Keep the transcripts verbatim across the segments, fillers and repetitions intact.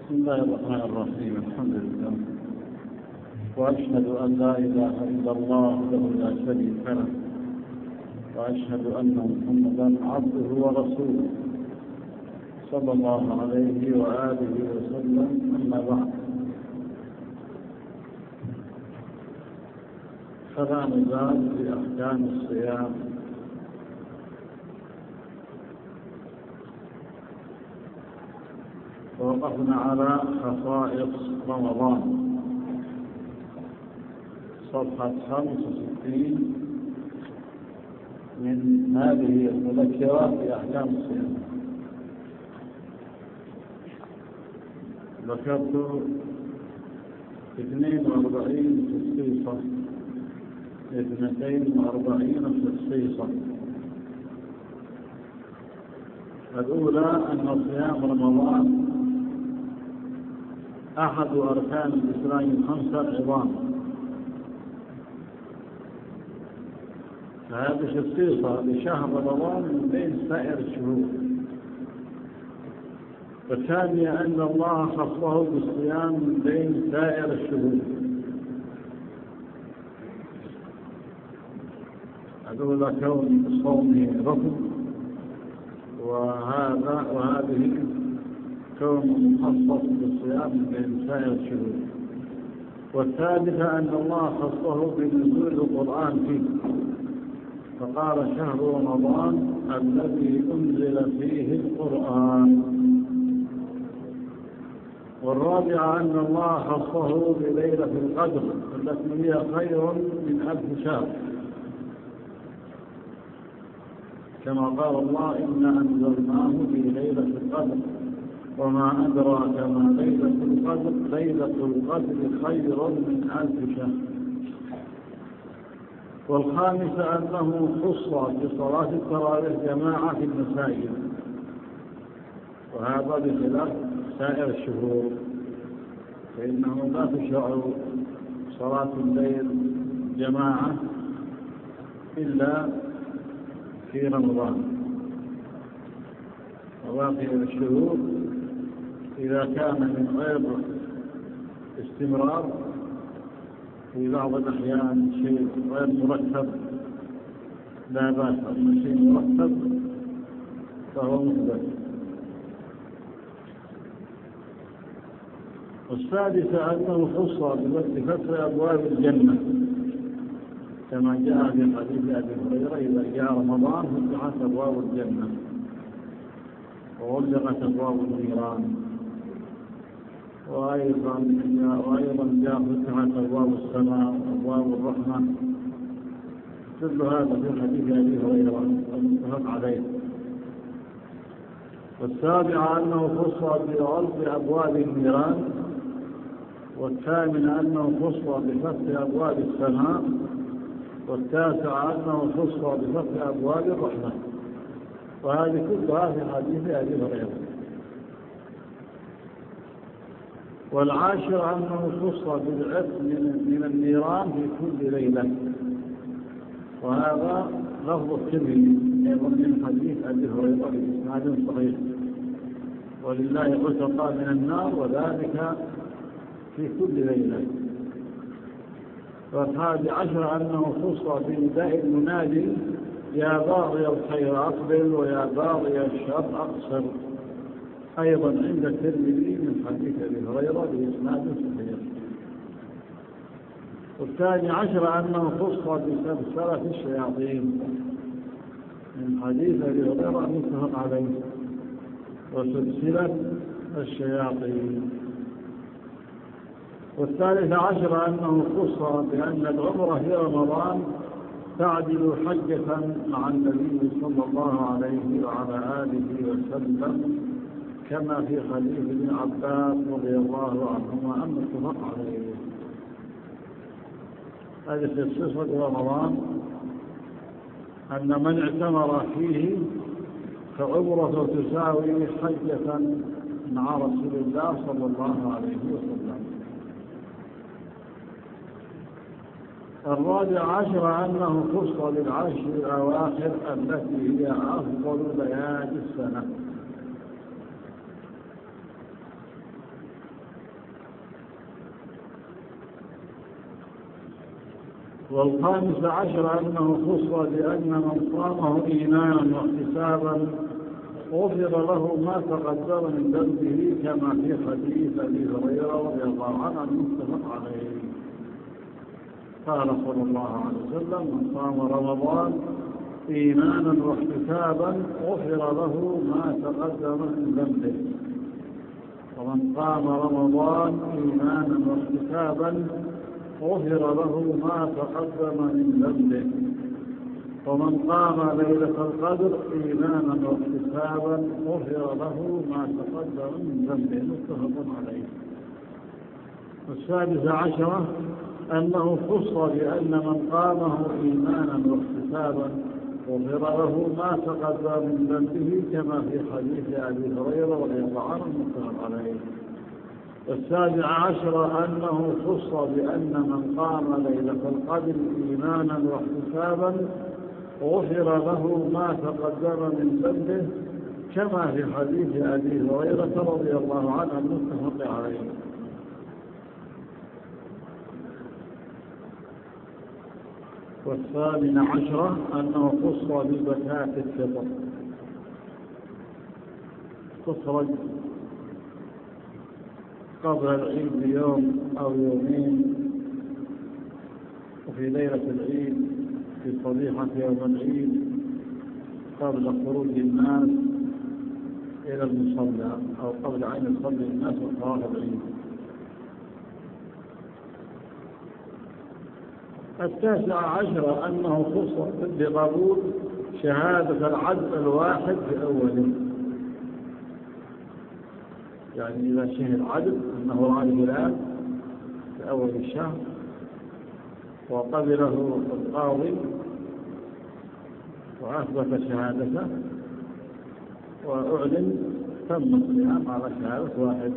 بسم الله الرحمن الرحيم. الحمد لله، وأشهد أن لا إله إلا الله وحده لا شريك له، وأشهد أن محمدا عبده ورسوله صلى الله عليه وآله وسلم. أما بعد، فلا نزال في أحكام الصيام. ووقفنا على خصائص رمضان، صفحة خمسة وستين من هذه المذكرة في أحكام الصيام. ذكرت اثنين وأربعين خصيصة اثنتين وأربعين خصيصة. الأولى أن صيام رمضان أحد أركان الإسلام الخمسة العظام، فهذه خصيصة لشهر رمضان من بين سائر الشهور. والثانية أن الله خصه بالصيام من بين سائر الشهور. الأولى كون صومه ركن، وهذا وهذه كون مخصص بالصيام من بين سائر الشهور. والثالثة أن الله خصه بنزول القرآن فيه، فقال شهر رمضان الذي أنزل فيه القرآن. والرابعة أن الله خصه بليلة القدر التي هي خير من ألف شهر، كما قال الله إنا أنزلناه في ليلة القدر وما أدراك ما ليلة القدر ليلة القدر خير من ألف شهر. والخامسة أنه خص بصلاة التراويح جماعة في المساجد، وهذا بخلاف سائر الشهور، فإنه لا تشرع صلاة الليل جماعة إلا في رمضان. وباقي الشهور إذا كان من غير استمرار في بعض الأحيان شيء غير مرتب لا بأس، أما شيء مرتب فهو مثبت. والسادسة أنه خص بفتح أبواب الجنة، كما جاء في حديث أبي هريرة إذا جاء رمضان فتحت أبواب الجنة وغلقت أبواب النيران. وأيضا وأيضا جاء فتحت أبواب السماء وأبواب الرحمة. كل هذا في حديث أبي هريرة المتفق عليه. والسابعة أنه خص بغلق أبواب النيران. والثامنة أنه خص بفتح أبواب السماء. والتاسعة أنه خص بفتح أبواب الرحمة. وهذه كلها في حديث أبي هريرة. والعاشر أنه خص بالعتق من النيران في كل ليلة، وهذا لفظ الترمذي أيضا من حديث أبي هريرة بإسناد صحيح. ولله عتقى من النار وذلك في كل ليلة. والحادي عشر أنه خص بنداء المنادي يا باغي الخير أقبل ويا باغي الشر أقصر، أيضا عند الترمذي من حديث أبي هريرة بإسناد صحيح. والثاني عشر أنه خص بسلسلة الشياطين من حديث أبي هريرة متفق عليه، وسلسلة الشياطين. والثالث عشر أنه خص بأن العمرة في رمضان تعدل حجة مع النبي صلى الله عليه وعلى آله وسلم، كما في حديث ابن عباس رضي الله عنهما أن اتفق عليه. هذه خصيصة رمضان أن من اعتمر فيه فعمرة تساوي حجة مع رسول الله صلى الله عليه وسلم. الرابع عشر أنه خص بالعشر الأواخر التي هي أفضل ليالي السنة، والخامس عشر أنه خص بأن من صامه إيمانا واحتسابا غفر له ما تقدم من ذنبه كما في حديث أبي هريرة رضي الله عنه المتفق عليه. قال صلى الله عليه وسلم: من صام رمضان إيمانا واحتسابا غفر له ما تقدم من ذنبه. ومن قام رمضان إيمانا واحتسابا غفر له ما تقدم من ذنبه. ومن قام ليلة القدر إيمانا واحتسابا غفر له ما تقدم من ذنبه. متفق عليه. والسادس عشر أنه خص بأن من قامه إيمانا واحتسابا غفر له ما تقدم من ذنبه كما في حديث أبي هريرة رضي الله عنه المتفق عليه. والسابع عشر أنه خص بأن من قام ليلة القدر إيمانا واحتسابا غفر له ما تقدم من ذنبه كما في حديث أبي هريرة رضي الله عنه المتفق عليه. والثامن عشر أنه خص بزكاة الفطر، تخرج قبل العيد بيوم أو يومين، وفي ليلة العيد في صبيحة يوم العيد قبل خروج الناس إلى المصلى أو قبل أن يصلي الناس وصلاة العيد. التاسع عشر أنه خص بقبول شهادة العدل الواحد في أوله، يعني إذا شهد عدل أنه رأى الهلال في أول الشهر وقبله القاضي وأثبت شهادته وأعلن تم الصيام على شهادة واحد،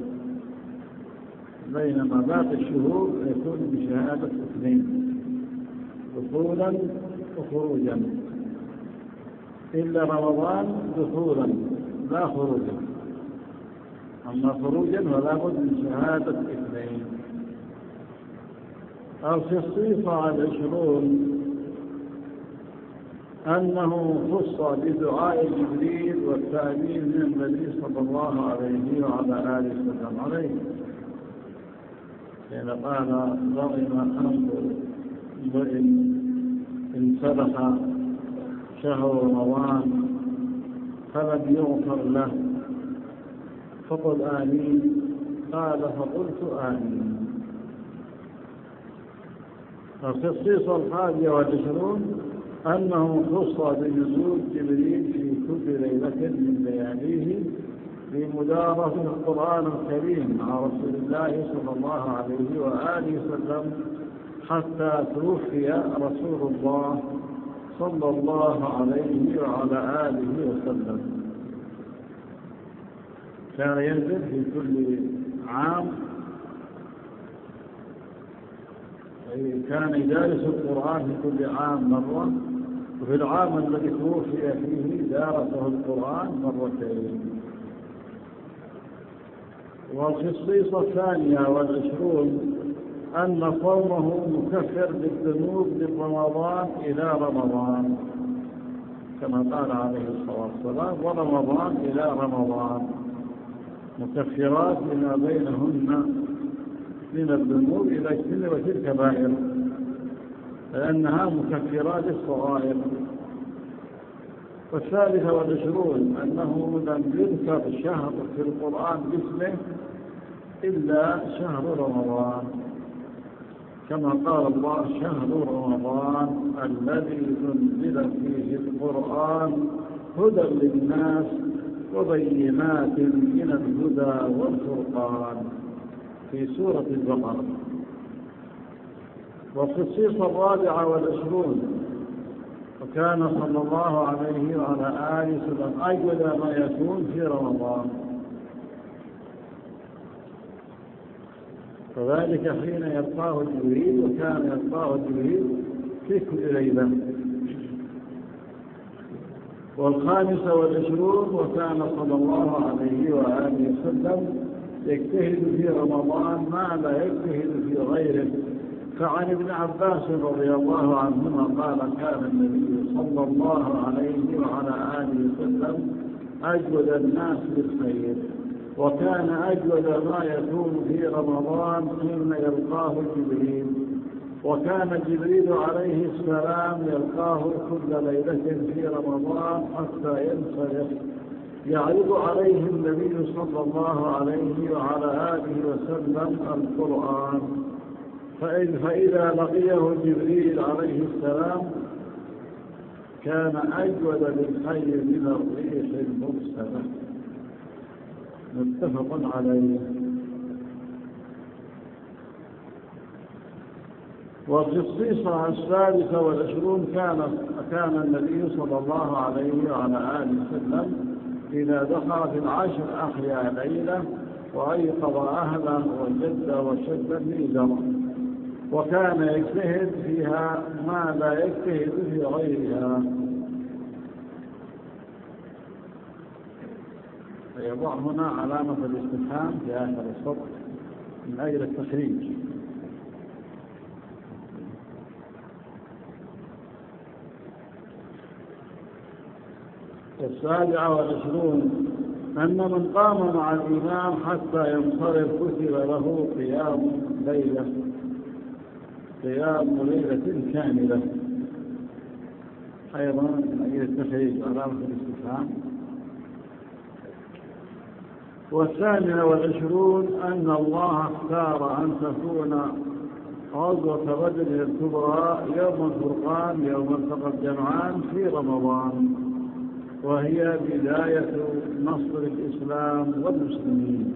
بينما باقي الشهور يكون بشهادة اثنين دخولا وخروجا، إلا رمضان دخولا لا خروجا، أما خروجا فلا بد من شهادة اثنين. الخصيصة العشرون أنه خص بدعاء جبريل والتأمين من النبي صلى الله عليه وعلى آله وسلم عليه، حين قال: ضغم أنظر وإن انسلخ شهر رمضان فلم يغفر له فقل آمين، قال فقلت آمين. الخصيصة الحادية والعشرون أنه خص بنزول جبريل في كل ليلة من لياليه بمدارسة القرآن الكريم مع رسول الله صلى الله عليه وآله وسلم حتى توفي رسول الله صلى الله عليه وعلى آله وسلم. كان ينزل في كل عام، كان يدارس القرآن في كل عام مرة، وفي العام الذي توفي فيه دارسه القرآن مرتين. والخصيصة الثانية والعشرون أن صومه مكفر للذنوب من رمضان إلى رمضان، كما قال عليه الصلاة والسلام: ورمضان إلى رمضان، مكفرات لما بينهن من الذنوب إذا اجتنبت الكبائر، لأنها مكفرات الصغائر. والثالثة والعشرون أنه لم يذكر شهر في القرآن باسمه إلا شهر رمضان، كما قال الله: شهر رمضان الذي أنزل فيه القرآن هدى للناس وبينات من الهدى والفرقان، في سورة البقرة. والخصيصة الرابعة والعشرون وكان صلى الله عليه وعلى آله وسلم أجود ما يكون في رمضان، فذلك حين يلقاه جبريل، وكان يلقاه جبريل في كل ليلة. والخامسة والعشرون وكان صلى الله عليه وآله وسلم يجتهد في رمضان ما لا يجتهد في غيره فعن ابن عباس رضي الله عنهما قال كان النبي صلى الله عليه وعلى آله وسلم أجود الناس بالخير، وكان أجود ما يكون في رمضان حين يلقاه جبريل، وكان جبريل عليه السلام يلقاه كل ليلة في رمضان حتى ينصرف، يعرض عليه النبي صلى الله عليه وعلى آله وسلم القرآن، فإذا لقيه جبريل عليه السلام كان أجود بالخير من الريح المرسلة. متفق عليه. وفي الصيصة السادسة والعشرون كان كان النبي صلى الله عليه وعلى آله وسلم إذا دخل في العشر أحيا ليلة وأيقظ أهله وجد وشد الميزر، وكان يجتهد فيها ما لا يجتهد في غيرها. فيضع هنا علامة الاستفهام في آخر السطر من أجل التخريج. السابعة والعشرون أن من قام مع الإمام حتى ينصرف كتب له قيام ليلة قيام ليلة كاملة، أيضا من أجل التخريج علامة الاستفهام. والثامنة والعشرون أن الله اختار أن تكون غزوة بدر الكبرى يوم الفرقان يوم التقى الجمعان في رمضان، وهي بداية نصر الإسلام والمسلمين.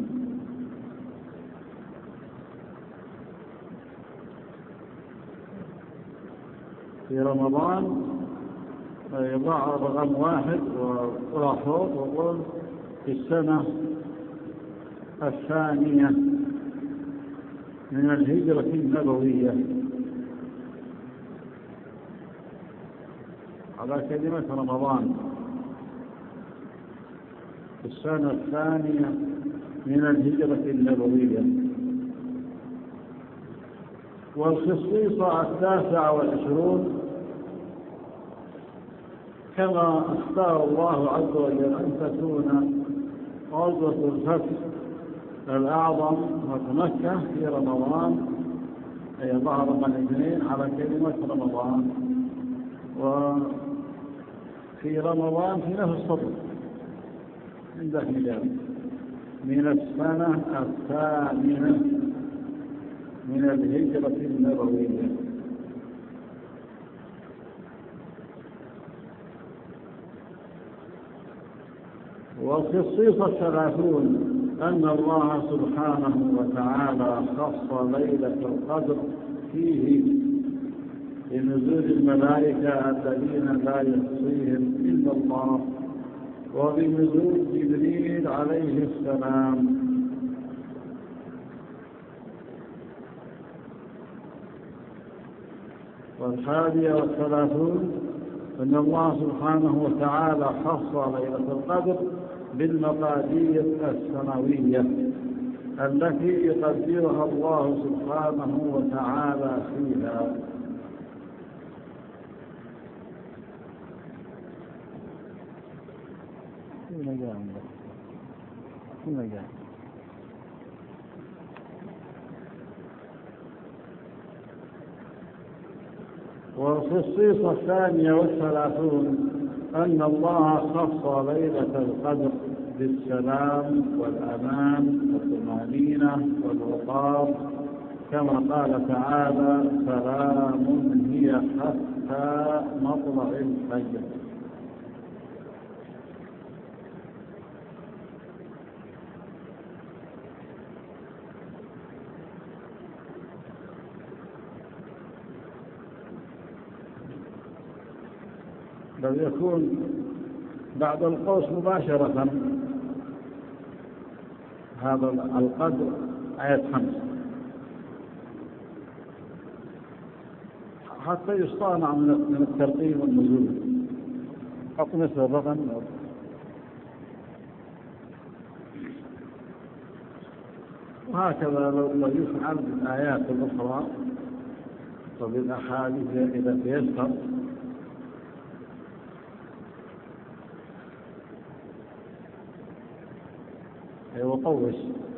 في رمضان يضع رقم واحد وراحوط وقول في السنة الثانية من الهجرة النبوية على كلمة رمضان، في السنة الثانية من الهجرة النبوية. والخصيصة التاسعة والعشرون كما اختار الله عز وجل أن تكون غزوة الفتح الأعظم مكة في رمضان، أي ظهر من الاثنين على كلمة رمضان، وفي رمضان في نفس السطر عند هلال من السنة الثامنة من الهجرة النبوية. والخصيصة الثلاثون أن الله سبحانه وتعالى خص ليلة القدر فيه لنزول الملائكة الذين لا يحصيهم إلا الله، وبنزول جبريل عليه السلام. والحادية والثلاثون أن الله سبحانه وتعالى خص ليلة القدر بالمقادير السنوية التي يقدرها الله سبحانه وتعالى فيها. وفي الصيصة الثانية والثلاثون أن الله خص ليلة القدر بالسلام والأمان والطمأنينة والوقار، كما قال تعالى سلام هي حتى مطلع الفجر. لو يكون بعد القوس مباشرة هذا القدر آية خمس حتى يصطنع من الترقيم والنزول، حط مثل الرقم. وهكذا لو يفعل بالآيات الأخرى وبالأحاديث إذا تيسر. وطوش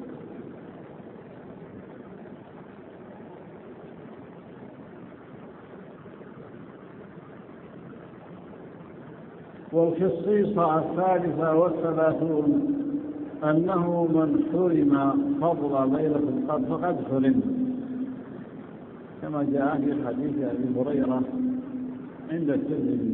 والخصيصة الثالثة والثلاثون أنه من حرم فضل ليلة القدر فقد حرم، كما جاء في حديث أبي هريرة عند الترمذي.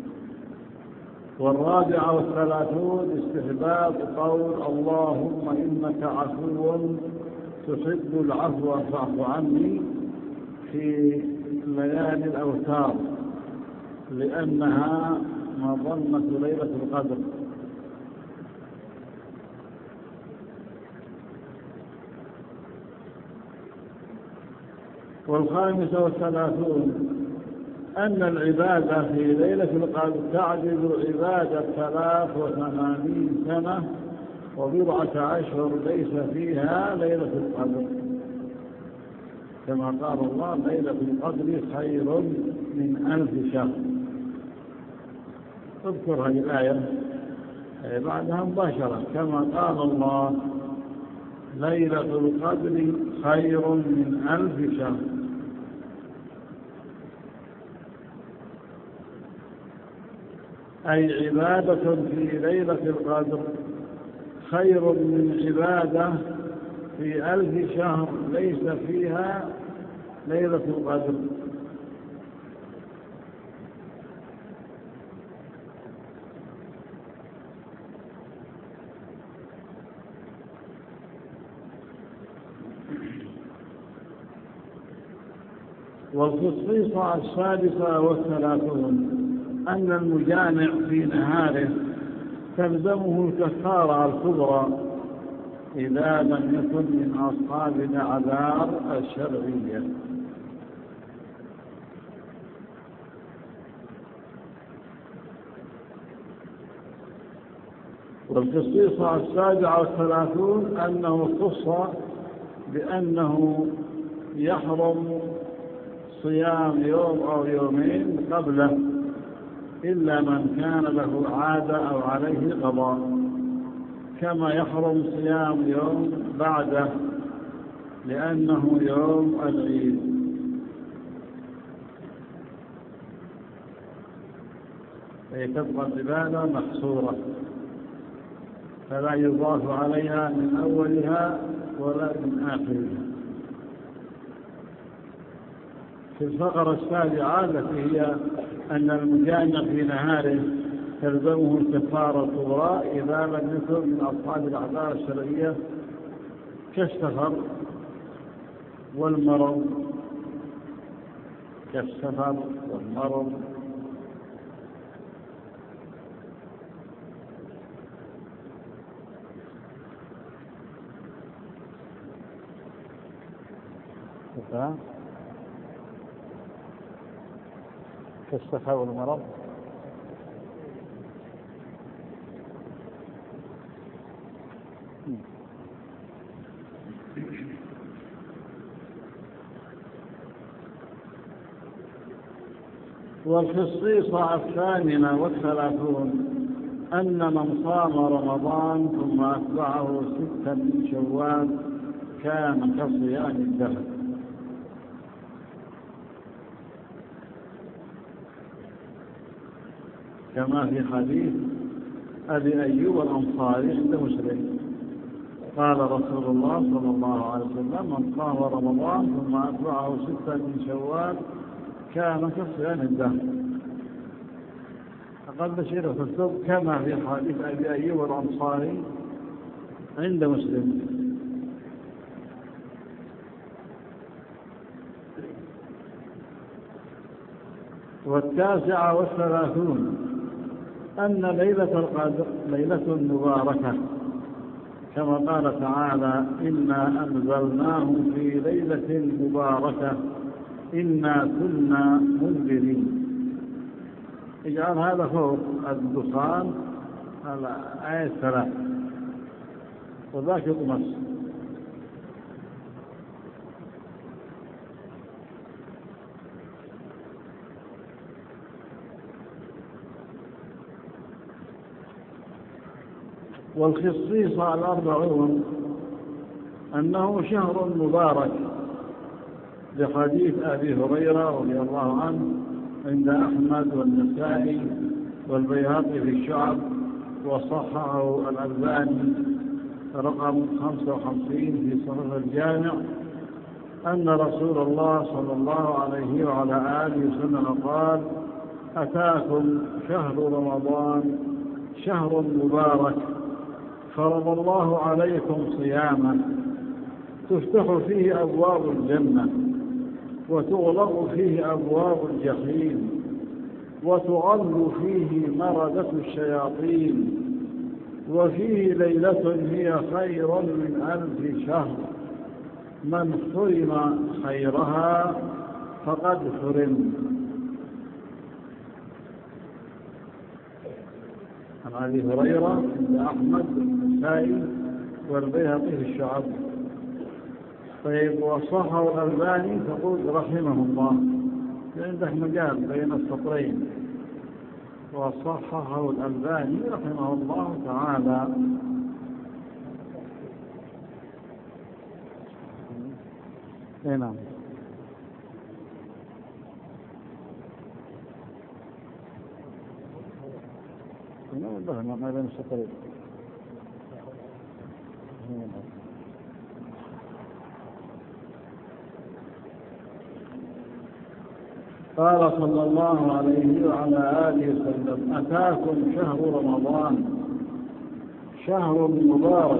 والرابعة والثلاثون استحباب قول اللهم إنك عفو تحب العفو فاعف عني في ليالي الأوتار، لأنها مظنة ليلة القدر. والخامسة والثلاثون أن العبادة في ليلة القدر تعدل عبادة ثلاث وثمانين سنة وبضعة أشهر ليس فيها ليلة القدر، كما قال الله ليلة القدر خير من ألف شهر. اذكر هذه الآية بعدها مباشرة، كما قال الله ليلة القدر خير من ألف شهر. أي عبادة في ليلة القدر خير من عبادة في ألف شهر ليس فيها ليلة القدر. والخصيصة السادسة والثلاثون أن المجامع في نهاره تلزمه الكفارة الكبرى إذا لم يكن من أصحاب الأعذار الشرعية. والخصيصة السابعة والثلاثون أنه خص بأنه يحرم صيام يوم أو يومين قبله إلا من كان له عادة أو عليه قضاء، كما يحرم صيام يوم بعده لأنه يوم العيد. أي تبقى العبادة محصورة فلا يضاف عليها من أولها ولا من آخرها. في الفقرة السابعة التي هي أن المجامع في نهاره تلزمه الكفارة الكبرى إذا لم يكن من أصحاب الأعذار الشرعية كالسفر والمرض كالسفر والمرض كالسفر والمرض والخصيصة الثامنة والثلاثون أن من صام رمضان ثم أتبعه ستا من شوال كان كصيام الدهر، كما في حديث أبي أيوب الأنصاري عند مسلم قال رسول الله صلى الله عليه وسلم من صام رمضان ثم أتبعه ستا من شوال كان كصيام الدهر. فقد بشير في الكتب كما في حديث أبي أيوب الأنصاري عند مسلم. والتاسعة والثلاثون أن ليلة القدر ليلة مباركة، كما قال تعالى إنا أنزلناه في ليلة مباركة إنا كنا منذرين. اجعل هذا فوق الدخان على آية ثلاث وذاك يطمس. والخصيصة الأربعون أنه شهر مبارك لحديث أبي هريرة رضي الله عنه عند أحمد والنسائي والبيهقي في الشعب، وصححه الألباني رقم خمسة وخمسين في صحيح الجامع، أن رسول الله صلى الله عليه وعلى آله وسلم قال: أتاكم شهر رمضان شهر مبارك فرض الله عليكم صيامه، تفتح فيه أبواب الجنة وتغلق فيه أبواب الجحيم وتغل فيه مردة الشياطين، وفيه ليلة هي خير من ألف شهر، من حرم خيرها فقد حرم. عن أبي هريرة عند أحمد والنسائي والبيهقي في الشعب. طيب، وصححه الألباني تقول رحمه الله، عندك مجال بين السطرين. وصححه الألباني رحمه الله تعالى. اي نعم. ما بين السطرين. قال صلى الله عليه وعلى آله وسلم: أتاكم شهر رمضان شهر مبارك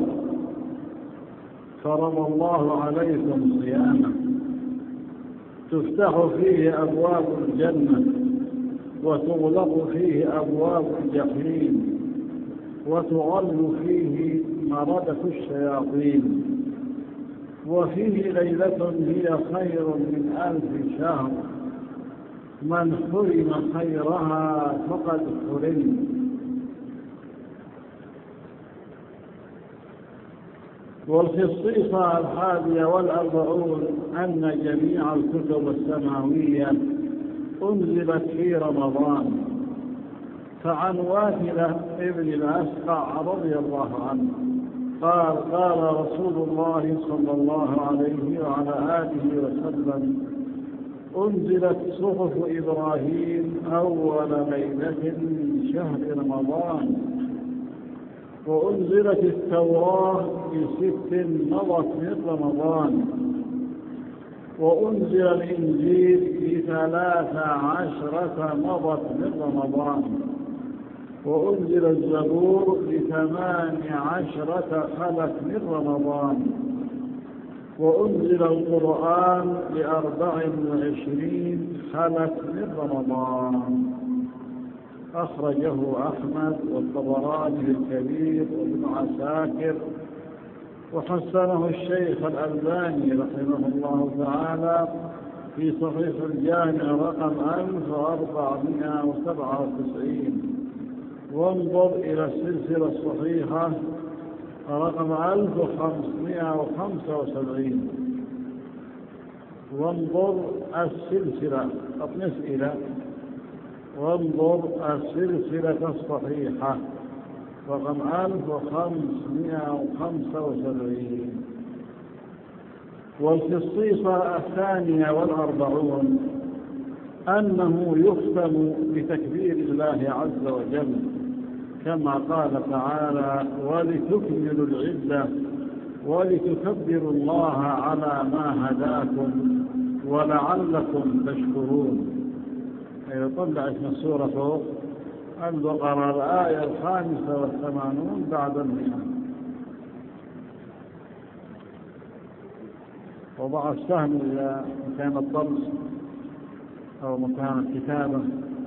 فرض الله عليكم صيامه، تفتح فيه أبواب الجنة وتغلق فيه أبواب الجحيم وتغل فيه مردة الشياطين، وفيه ليلة هي خير من ألف شهر، من حرم خيرها فقد حرم. والخصيصة الحادية والأربعون أن جميع الكتب السماوية أنزلت في رمضان. فعن واثلة ابن الأسقع رضي الله عنه قال: قال رسول الله صلى الله عليه وعلى آله وسلم: أنزلت صحف إبراهيم أول ليلة من شهر رمضان، وأنزلت التوراة بست مضت من رمضان، وأنزل الإنجيل بثلاث عشرة مضت من رمضان، وأنزل الزبور بثمان عشرة خلت من رمضان، وأنزل القرآن بأربع وعشرين خلت من رمضان. أخرجه أحمد والطبراني الكبير وابن عساكر، وحسنه الشيخ الألباني رحمه الله تعالى في صحيح الجامع رقم ألف وأربعمائة وسبعة وتسعين. وانظر إلى السلسلة الصحيحة رقم ألف وخمسمائة وخمسة وسبعين. وانظر السلسلة أطنس إلى وانظر السلسلة الصحيحة رقم ألف وخمسمائة وخمسة وسبعين. والخصيصة الثانية والأربعون أنه يختم بتكبير الله عز وجل، كما قال تعالى: ولتكملوا العدة ولتكبروا الله على ما هداكم ولعلكم تشكرون. إذا طلعت من السورة فوق البقرة الآية الخامسة والثمانون بعد المئة. وضع السهم إلى مكان الطرس أو مكان الكتابة.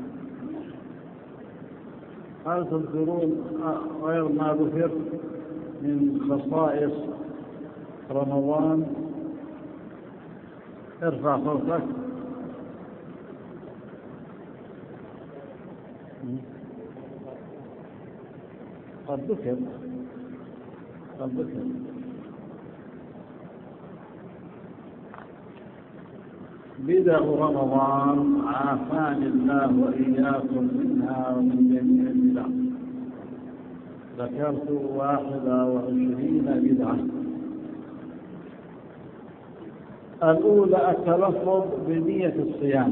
هل تذكرون غير ما ذكر من خصائص رمضان؟ ارفع صوتك. قد ذكر قد ذكر بدأ رمضان عافاني الله وإياكم منها ومن جميع البدع. ذكرت واحدة وعشرين بدعة. الأولى التلفظ بنية الصيام،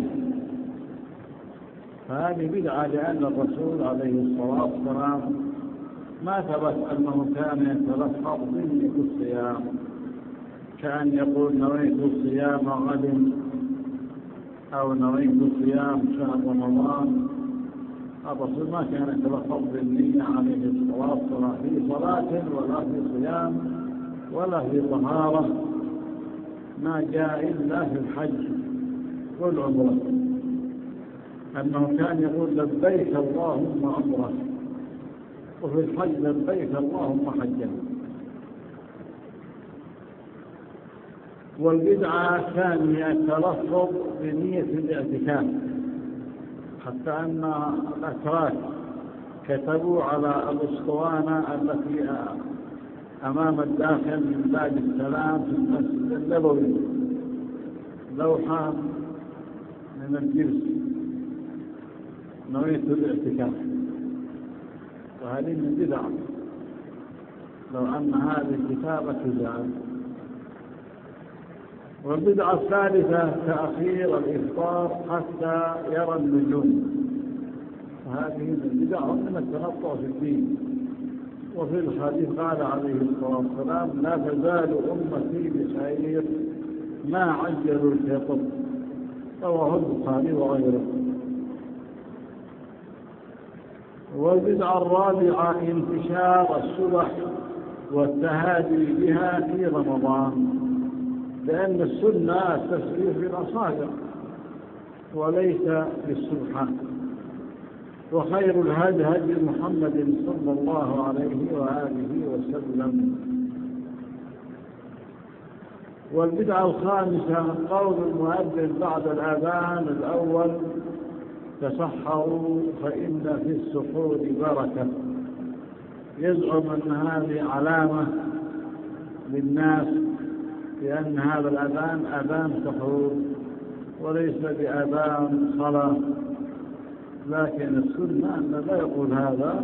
فهذه بدعة لأن الرسول عليه الصلاة والسلام ما ثبت أنه كان يتلفظ بنية الصيام، كان يقول نويت الصيام غد أو نويت صيام شهر رمضان. الرسول ما كان يتلفظ بالنية عليه الصلاة والسلام في صلاة ولا في صيام ولا في طهارة، ما جاء إلا في الحج والعمرة، أنه كان يقول لبيك اللهم عمرة، وفي الحج لبيك اللهم حجا. والبدعة الثانية التلفظ بنية الاعتكاف، حتى أن الأتراك كتبوا على الأسطوانة التي أمام الداخل من باب السلام في المسجد النبوي لوحة من الجرس نويت الاعتكاف، وهذه من بدع لو أن هذه الكتابة تزال. والبدعة الثالثة تأخير الإفطار حتى يرى النجوم، وهذه من البدع ومن التنطع في الدين. وفي الحديث قال عليه الصلاة والسلام لا تزال أمتي بخير ما عجلوا الفطر، رواه البخاري وغيره. والبدعة الرابعة انتشار السبح والتهادي بها في رمضان، لأن السنة التسبيح بالأصابع وليس بالسبحة. وخير الهدي هدي محمد صلى الله عليه وآله وسلم. والبدعة الخامسة قول المؤذن بعد الأذان الأول تسحروا فإن في السحور بركة، يزعم أن هذه علامة للناس لأن هذا الأذان أذان سحور وليس بأذان صلاة، لكن السنة أن لا يقول هذا،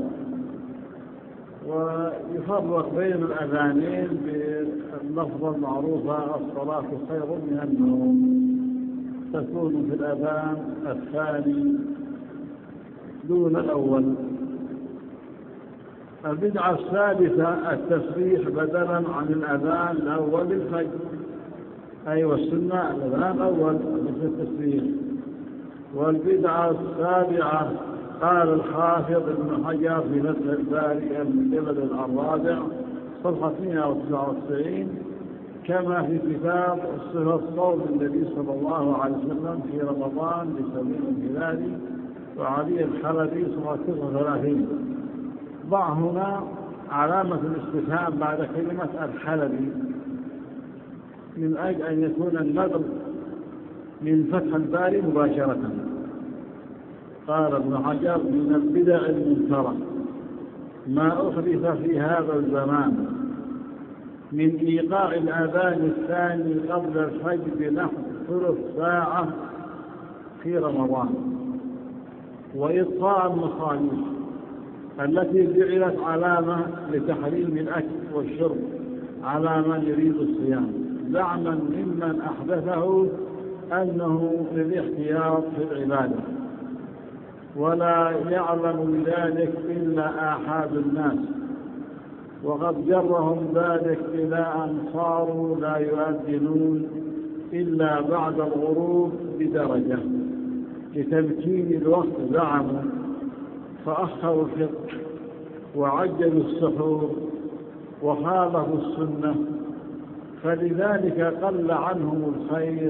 ويفرق بين الأذانين باللفظة المعروفة الصلاة خير من النوم، تكون في الأذان الثاني دون الأول. البدعة الثالثة التسبيح بدلا عن الأذان الأول للفجر، أي والسنة الأذان الأول مثل التسبيح. والبدعة السابعة قال الحافظ ابن حجر في فتح الباري المجلد الرابع صفحة مئة وتسعة وتسعين كما في كتاب صفة صوم النبي صلى الله عليه وسلم في رمضان لسليم الهلالي وعلي الحلبي صفحة تسعة وثلاثين. ضع هنا علامة الاستفهام بعد كلمة الحلبي من أجل أن يكون النقل من فتح الباري مباشرة. قال ابن حجر من البدع المنكرة ما أحدث في هذا الزمان من إيقاع الأذان الثاني قبل الفجر بنحو ثلث ساعة في رمضان، وإطفاء المصابيح التي جعلت علامة لتحريم الأكل والشرب على من يريد الصيام، زعما ممن أحدثه أنه للاحتياط في العبادة، ولا يعلم بذلك إلا آحاد الناس، وقد جرهم ذلك إلى أن صاروا لا يؤذنون إلا بعد الغروب بدرجة لتمكين الوقت زعموا، فأخروا الفطر وعجلوا السحور وخالفوا السنة، فلذلك قل عنهم الخير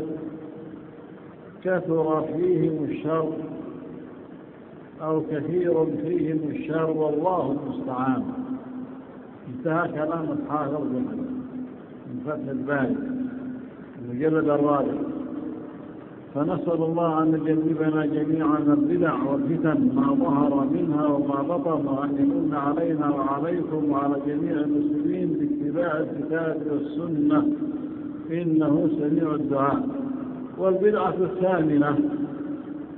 كثر فيهم الشر أو كثير فيهم الشر والله المستعان. انتهى كلام الحافظ من فتح الباري المجلد الرابع. فنسأل الله أن يجنبنا جميعا البدع والفتن ما ظهر منها وما بطن، وأن يمن علينا وعليكم وعلى جميع المسلمين باتباع الكتاب والسنة إنه سميع الدعاء. والبدعة الثامنة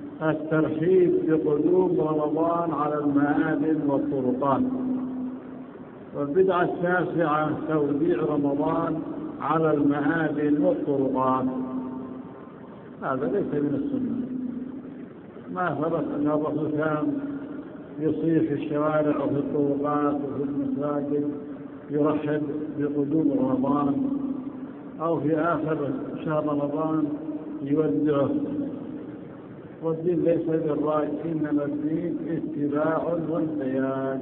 الترحيب بقدوم رمضان على المآذن والطرقات، والبدعة التاسعة توزيع رمضان على المآذن والطرقات. هذا ليس من السنة. ما ثبت أن الرسول كان يصيح في الشوارع وفي الطرقات وفي المساجد يرحب بقدوم رمضان، أو في آخر شهر رمضان يودعه. والدين ليس بالرأي، إنما الدين اتباع وانقياد.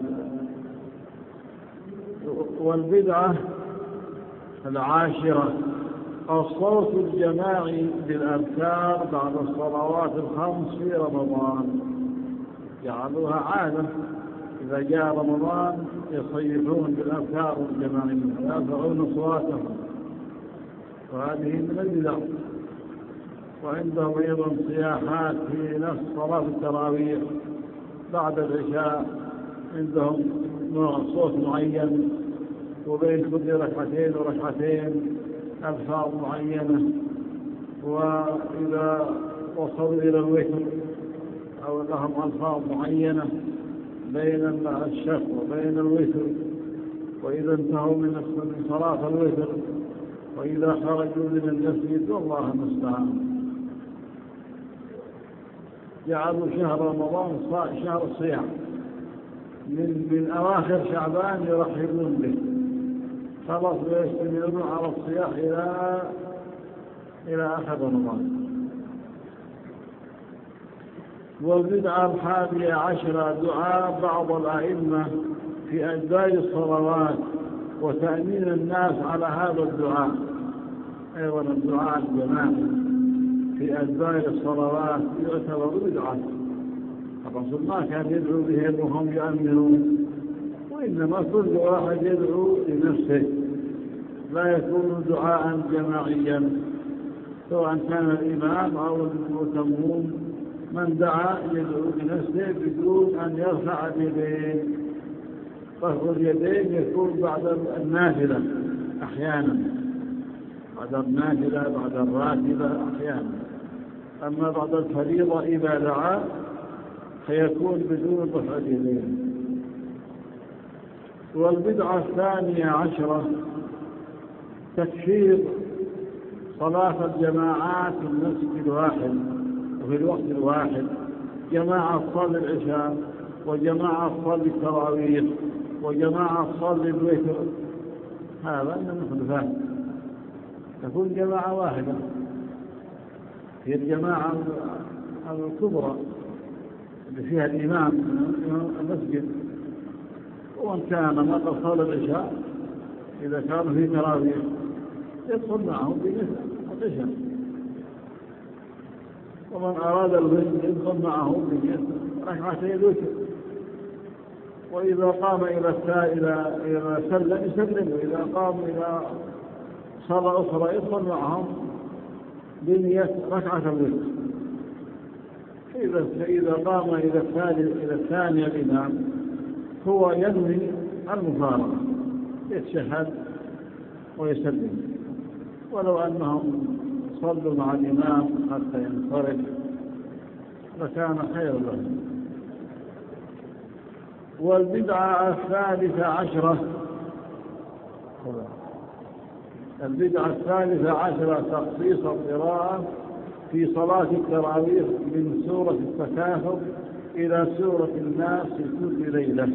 والبدعة العاشرة الصوت الجماعي بالأذكار بعد الصلوات الخمس في رمضان. جعلوها عادة، إذا جاء رمضان يصيحون بالأذكار الجماعية ويرفعون أصواتهم، وهذه من البدع. وعندهم أيضا صياحات في نفس صلاة التراويح بعد العشاء، عندهم نوع صوت معين، وبين كل ركعتين وركعتين ألفاظ معينة. وإذا وصلوا إلى الوتر أو لهم ألفاظ معينة بين الشفع وبين الوتر، وإذا انتهوا من صلاة الوتر، وإذا خرجوا من المسجد، والله المستعان. جعلوا شهر رمضان شهر الصيام، من من أواخر شعبان يرحبون به، خلاص ويستمرون على الصيام إلى إلى آخر رمضان. والبدعة الحادية عشرة دعاء بعض الأئمة في أداء الصلوات وتأمين الناس على هذا الدعاء. أيضا الدعاء الجماعي في أداء الصلوات يعتبر بدعة. الرسول ما كان يدعو بهم وهم يؤمنون، وإنما كل واحد يدعو لنفسه، لا يكون دعاء جماعيا، سواء كان الإمام أو المؤتمون. من دعا يدعو لنفسه بدون أن يرفع اليدين. رفع اليدين يكون بعد النافلة أحيانا، بعد النافلة بعد الراتبة أحيانا، أما بعد الفريضة إذا دعا فيكون بدون رفع اليدين. والبدعة الثانية عشرة تكفير صلاة الجماعات في المسجد الواحد وفي الوقت الواحد، جماعة تصلي العشاء، وجماعة تصلي التراويح، وجماعة تصلي الوتر. هذا من المخالفات. تكون جماعة واحدة هي الجماعة الكبرى اللي فيها الإمام المسجد، ومن كان ما قد صلى العشاء إذا كانوا في تراويح يدخل معهم بمثل العشاء، ومن أراد الوتر يدخل معهم بمثل ركعتين الوتر. وإذا قام إلى إلى سلم يسلم، وإذا قام إلى صلاة أخرى يدخل معهم بنية ركعة الوتر. إذا قام إلى الثالث إلى الثانية الإمام هو ينوي المفارقة، يتشهد ويسلم، ولو أنهم صلوا مع الإمام حتى ينصرف لكان خير لهم. والبدعة الثالثة عشرة البدعة الثالثة عشرة تخصيص القراءة في صلاة التراويح من سورة التكاثر إلى سورة الناس في كل ليلة.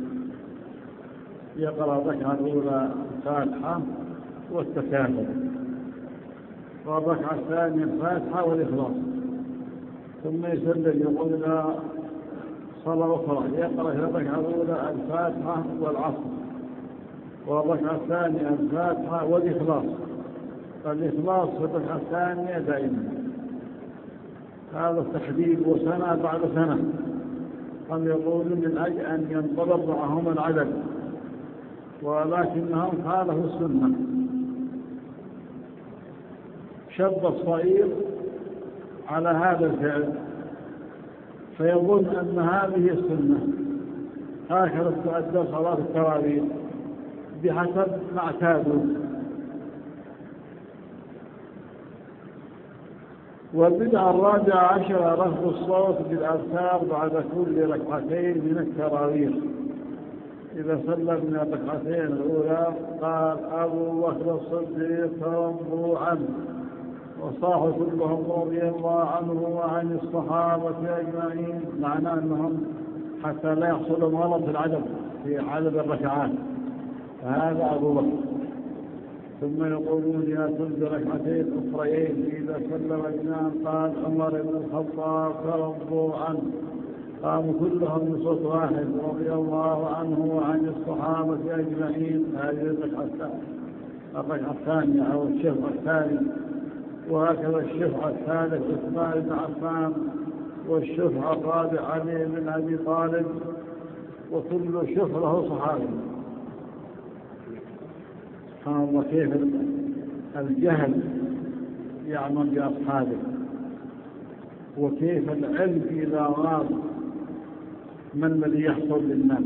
يقرأ الركعة الأولى الفاتحة والتكاثر، والركعة الثانية الفاتحة والإخلاص، ثم يسلم يقول إلى صلاة أخرى يقرأ في الركعة الأولى الفاتحة والعصر، والركعة الثانية الفاتحة والإخلاص. فالإخلاص في الركعة الثانية دائما. هذا التحديد وسنة بعد سنة. هم يقولون من أجل أن ينضبط معهم العدد، ولكنهم خالفوا السنة. شب الصغير على هذا الفعل فيظن أن هذه السنة، هكذا تؤدى صلاة التراويح بحسب ما اعتادوا. والبدعة الرابعة عشرة رفع الصوت بالأذكار بعد كل ركعتين من التراويح. إذا سلم من الركعتين الأولى قال أبو بكر الصديق رضوا عنه، وصاحوا كلهم رضي الله عنه وعن الصحابة أجمعين، معناه أنهم حتى لا يحصل غلط في العدد في عدد الركعات، فهذا أبو بكر. ثم يقولون إذا سلم ركعتين أخريين إذا سلم الإمام قال عمر بن الخطاب رضوا عنه، قاموا كلهم بصوت واحد رضي الله عنه وعن الصحابة أجمعين. هذه الركعة الثانية أو الشفع الثاني. وهكذا الشفع الثالث عثمان بن عفان، والشفع الرابع علي بن أبي طالب، وكل شفع له صحابي. سبحان الله كيف الجهل يعمل بأصحابه، وكيف العلم إذا غاب ما الذي يحصل للناس.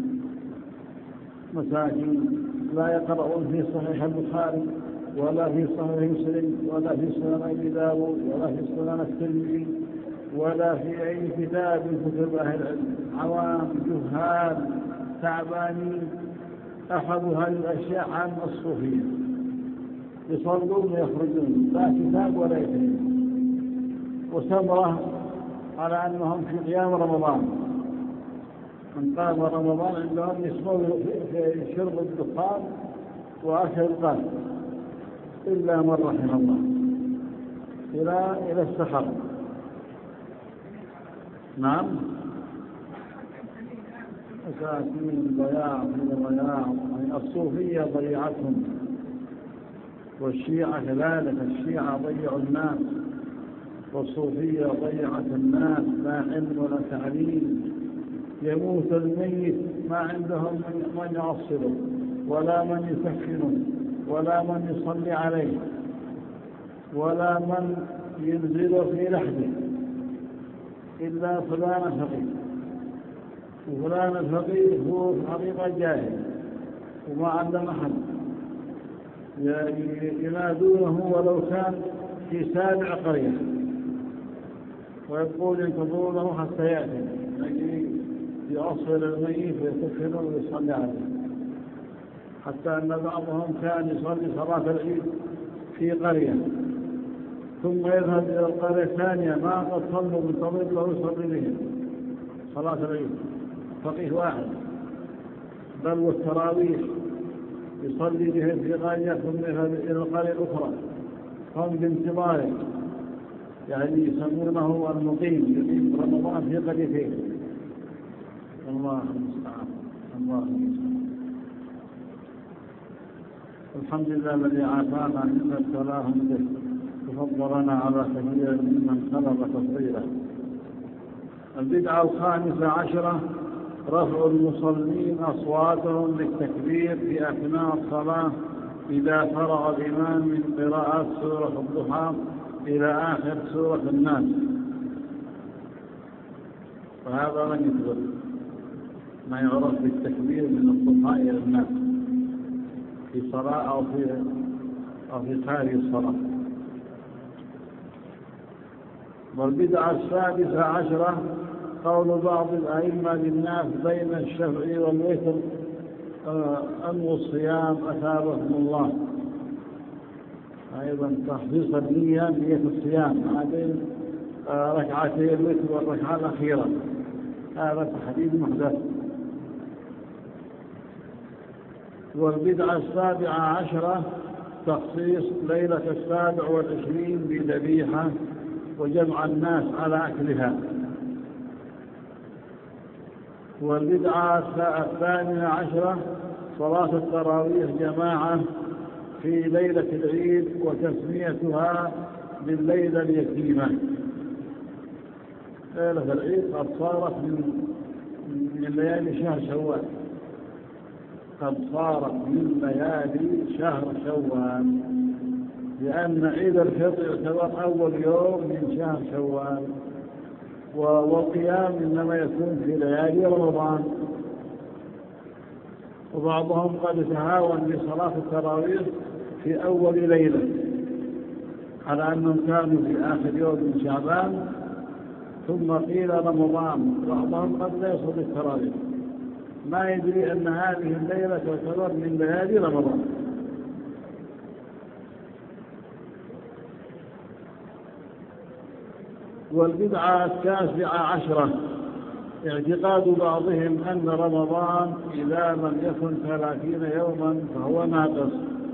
مساكين لا يقرؤون في صحيح البخاري ولا في صحيح مسلم ولا في سنن أبي داود ولا في سنن الترمذي ولا في أي كتاب من كتب أهل العلم، عوام جهال تعبانين. أخذوا هذه الأشياء عن الصوفية، يصلون ويخرجون لا كتاب ولا يتم. وسمرة على أنهم في قيام رمضان، من قام رمضان عندهم يسمون في شرب الدخان وأكل القلب إلا من رحم الله إلى إلى السحر. نعم، مساكين ضياع في ضياع. الصوفية ضيعتهم، والشيعة كذلك. الشيعة ضيعوا الناس، والصوفية ضيعت الناس، لا علم ولا تعليم. يموت الميت ما عندهم من يعصره ولا من يكفنه ولا من يصلي عليه ولا من ينزل في لحده إلا فلان فقير. وفلان الفقير هو في الحقيقة جاهل وما علم أحد، ينادونه ولو كان في سابع قرية، ويقول ينتظرونه حتى يأتي يأصل الميت ويكفنه ويصلي عليه. حتى أن بعضهم كان يصلي صلاة العيد في قرية ثم يذهب إلى القرية الثانية ما قد صلوا من طبيب له يصلي بهم صلاة العيد، فقيه واحد. بل والتراويح يصلي بهم في قرية ثم يذهب إلى القرية الأخرى، هم بانتظاره، يعني يسمونه المقيم، يقيم رمضان في قريتين. الله المستعان. الله المستعان. الحمد لله الذي عافانا مما ابتلاهم به وفضلنا على كثير ممن خلق تفضيلا. البدعة الخامسة عشرة رفع المصلين أصواتهم بالتكبير في أثناء الصلاة إذا فرغ الإمام من قراءة سورة الضحى إلى آخر سورة الناس، وهذا لم يثبت ما يعرف بالتكبير من الضحى إلى الناس في صلاة أو في أو في خارج الصلاة. والبدعة السادسة عشرة قول بعض الأئمة للناس بين الشفع والوتر أنووا الصيام أثابكم الله، أيضا تخصيص النية نية الصيام هذين ركعتي الوتر والركعة الأخيرة، هذا تحديد محدث. والبدعة السابعة عشرة تخصيص ليلة السابع والعشرين بذبيحة وجمع الناس على أكلها. والبدعة الثانية عشرة صلاة التراويح جماعة في ليلة العيد وتسميتها بالليلة اليتيمة. ليلة العيد قد صارت من من ليالي شهر شوال، قد صارت من ليالي شهر شوال، لأن عيد الفطر يعتبر أول يوم من شهر شوال، والقيام إنما يكون في ليالي رمضان. وبعضهم قد تهاون بصلاة التراويح في أول ليلة على أنهم كانوا في آخر يوم من شعبان ثم قيل رمضان. بعضهم قد لا يصلي التراويح ما يدري أن هذه الليلة تعتبر من ليالي رمضان. والبدعة التاسعة عشرة اعتقاد بعضهم أن رمضان إذا لم يكن ثلاثين يوما فهو ناقص،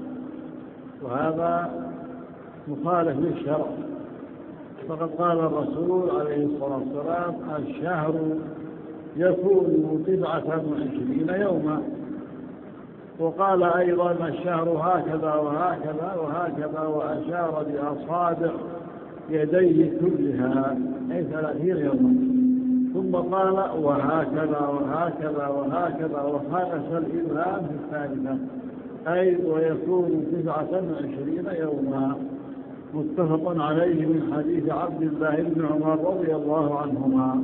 وهذا مخالف للشرع. فقد قال الرسول عليه الصلاة والسلام: الشهر يكون تسعة وعشرين يوما. وقال أيضا: الشهر هكذا وهكذا وهكذا، وأشار بأصابع يديه كلها أي ثلاثين يوما. ثم قال: وهكذا وهكذا وهكذا، وخالف الإبهام في الثالثة أي ويكون تسعة وعشرين يوما. متفق عليه من حديث عبد الله بن عمر رضي الله عنهما.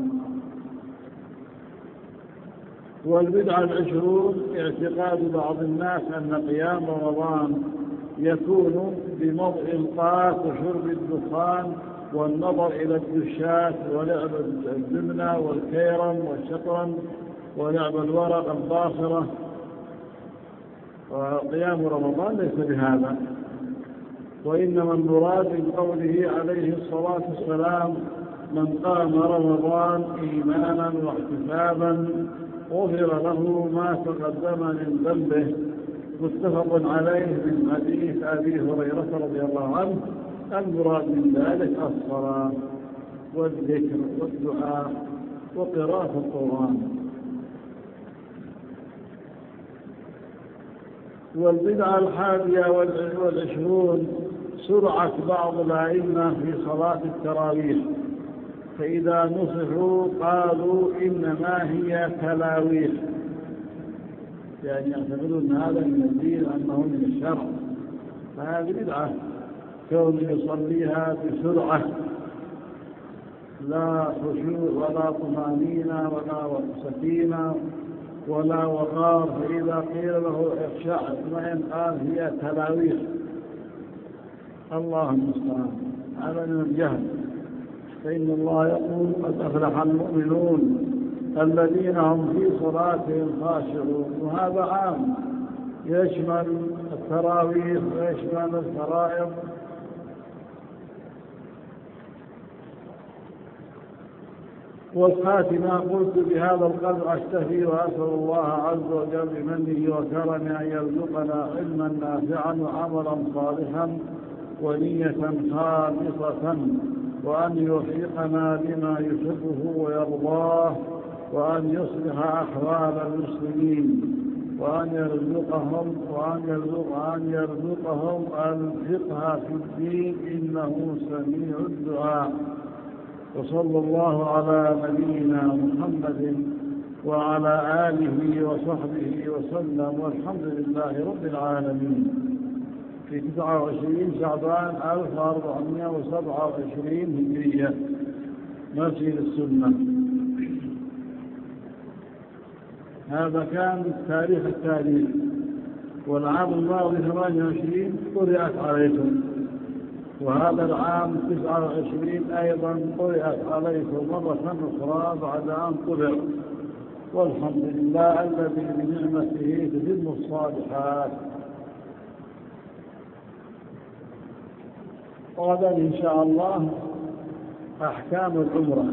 والبدعة العشرون اعتقاد بعض الناس أن قيام رمضان يكون بمضغ القات وشرب الدخان والنظر إلى الدشات ولعب الدمنة والكيرم والشطرنج ولعب الورق الباصرة. وقيام رمضان ليس بهذا، وإنما المراد من قوله عليه الصلاة والسلام: من قام رمضان إيمانا واحتسابا غفر له ما تقدم من ذنبه. متفق عليه من حديث أبي هريرة رضي الله عنه. المراد من ذلك الصلاة والذكر والدعاء وقراءة القرآن. والبدعة الحادية والعشرون سرعة بعض الأئمة في صلاة التراويح، فإذا نصحوا قالوا إنما هي تلاويح، يعني يعتبرون هذا من الدين أنه من الشرع. فهذه بدعة، كون يصليها بسرعة لا خشوع ولا طمأنينة ولا سكينة ولا وقار، فإذا قيل له اخشع اطمئن قال هي تلاويح. الله المستعان. هذا من الجهل. فإن الله يقول: قد أفلح المؤمنون الذين هم في صلاتهم خاشعون. وهذا عام يشمل التراويح ويشمل الفرائض. والخاتمة: قلت بهذا القدر أكتفي، وأسأل الله عز وجل بمنه وكرمه أن يرزقنا علما نافعا وعملا صالحا ونية خالصة، وأن يوفقنا لما يحبه ويرضاه، وأن يصلح أحوال المسلمين، وأن يرزقهم وأن يرزق أن يرزقهم الفقه في الدين، إنه سميع الدعاء. وصلى الله على نبينا محمد وعلى آله وصحبه وسلم، والحمد لله رب العالمين. في تسعة وعشرين شعبان ألف وأربعمائة وسبعة وعشرين هجرية، مسجد السنة. هذا كان تاريخ التاريخ. والعام الماضي ثمانية وعشرين قرأت عليكم، وهذا العام تسعة وعشرين أيضا قرأت عليكم مرة أخرى بعد أن طبع. والحمد لله الذي بنعمته تتم الصالحات. غدا إن شاء الله أحكام العمرة.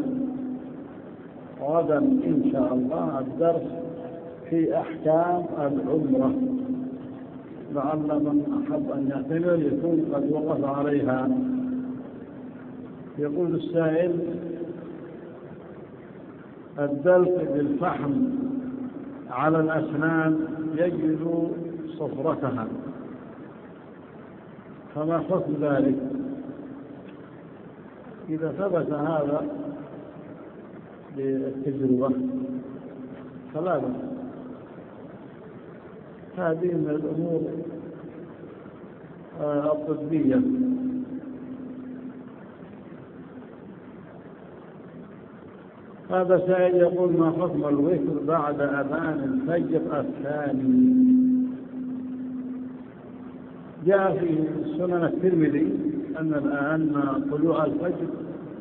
غدا إن شاء الله الدرس في أحكام العمرة، لعل من أحب أن يعتمر يكون قد وقف عليها. يقول السائل: الدلك بالفحم على الأسنان يجلب صفرتها، فما حكم ذلك؟ إذا ثبت هذا بالتجربة فلا بأس. هذه من الأمور الطبية. هذا سائل يقول: ما حكم الوتر بعد أذان الفجر الثاني؟ جاء في سنن الترمذي أن أن طلوع الفجر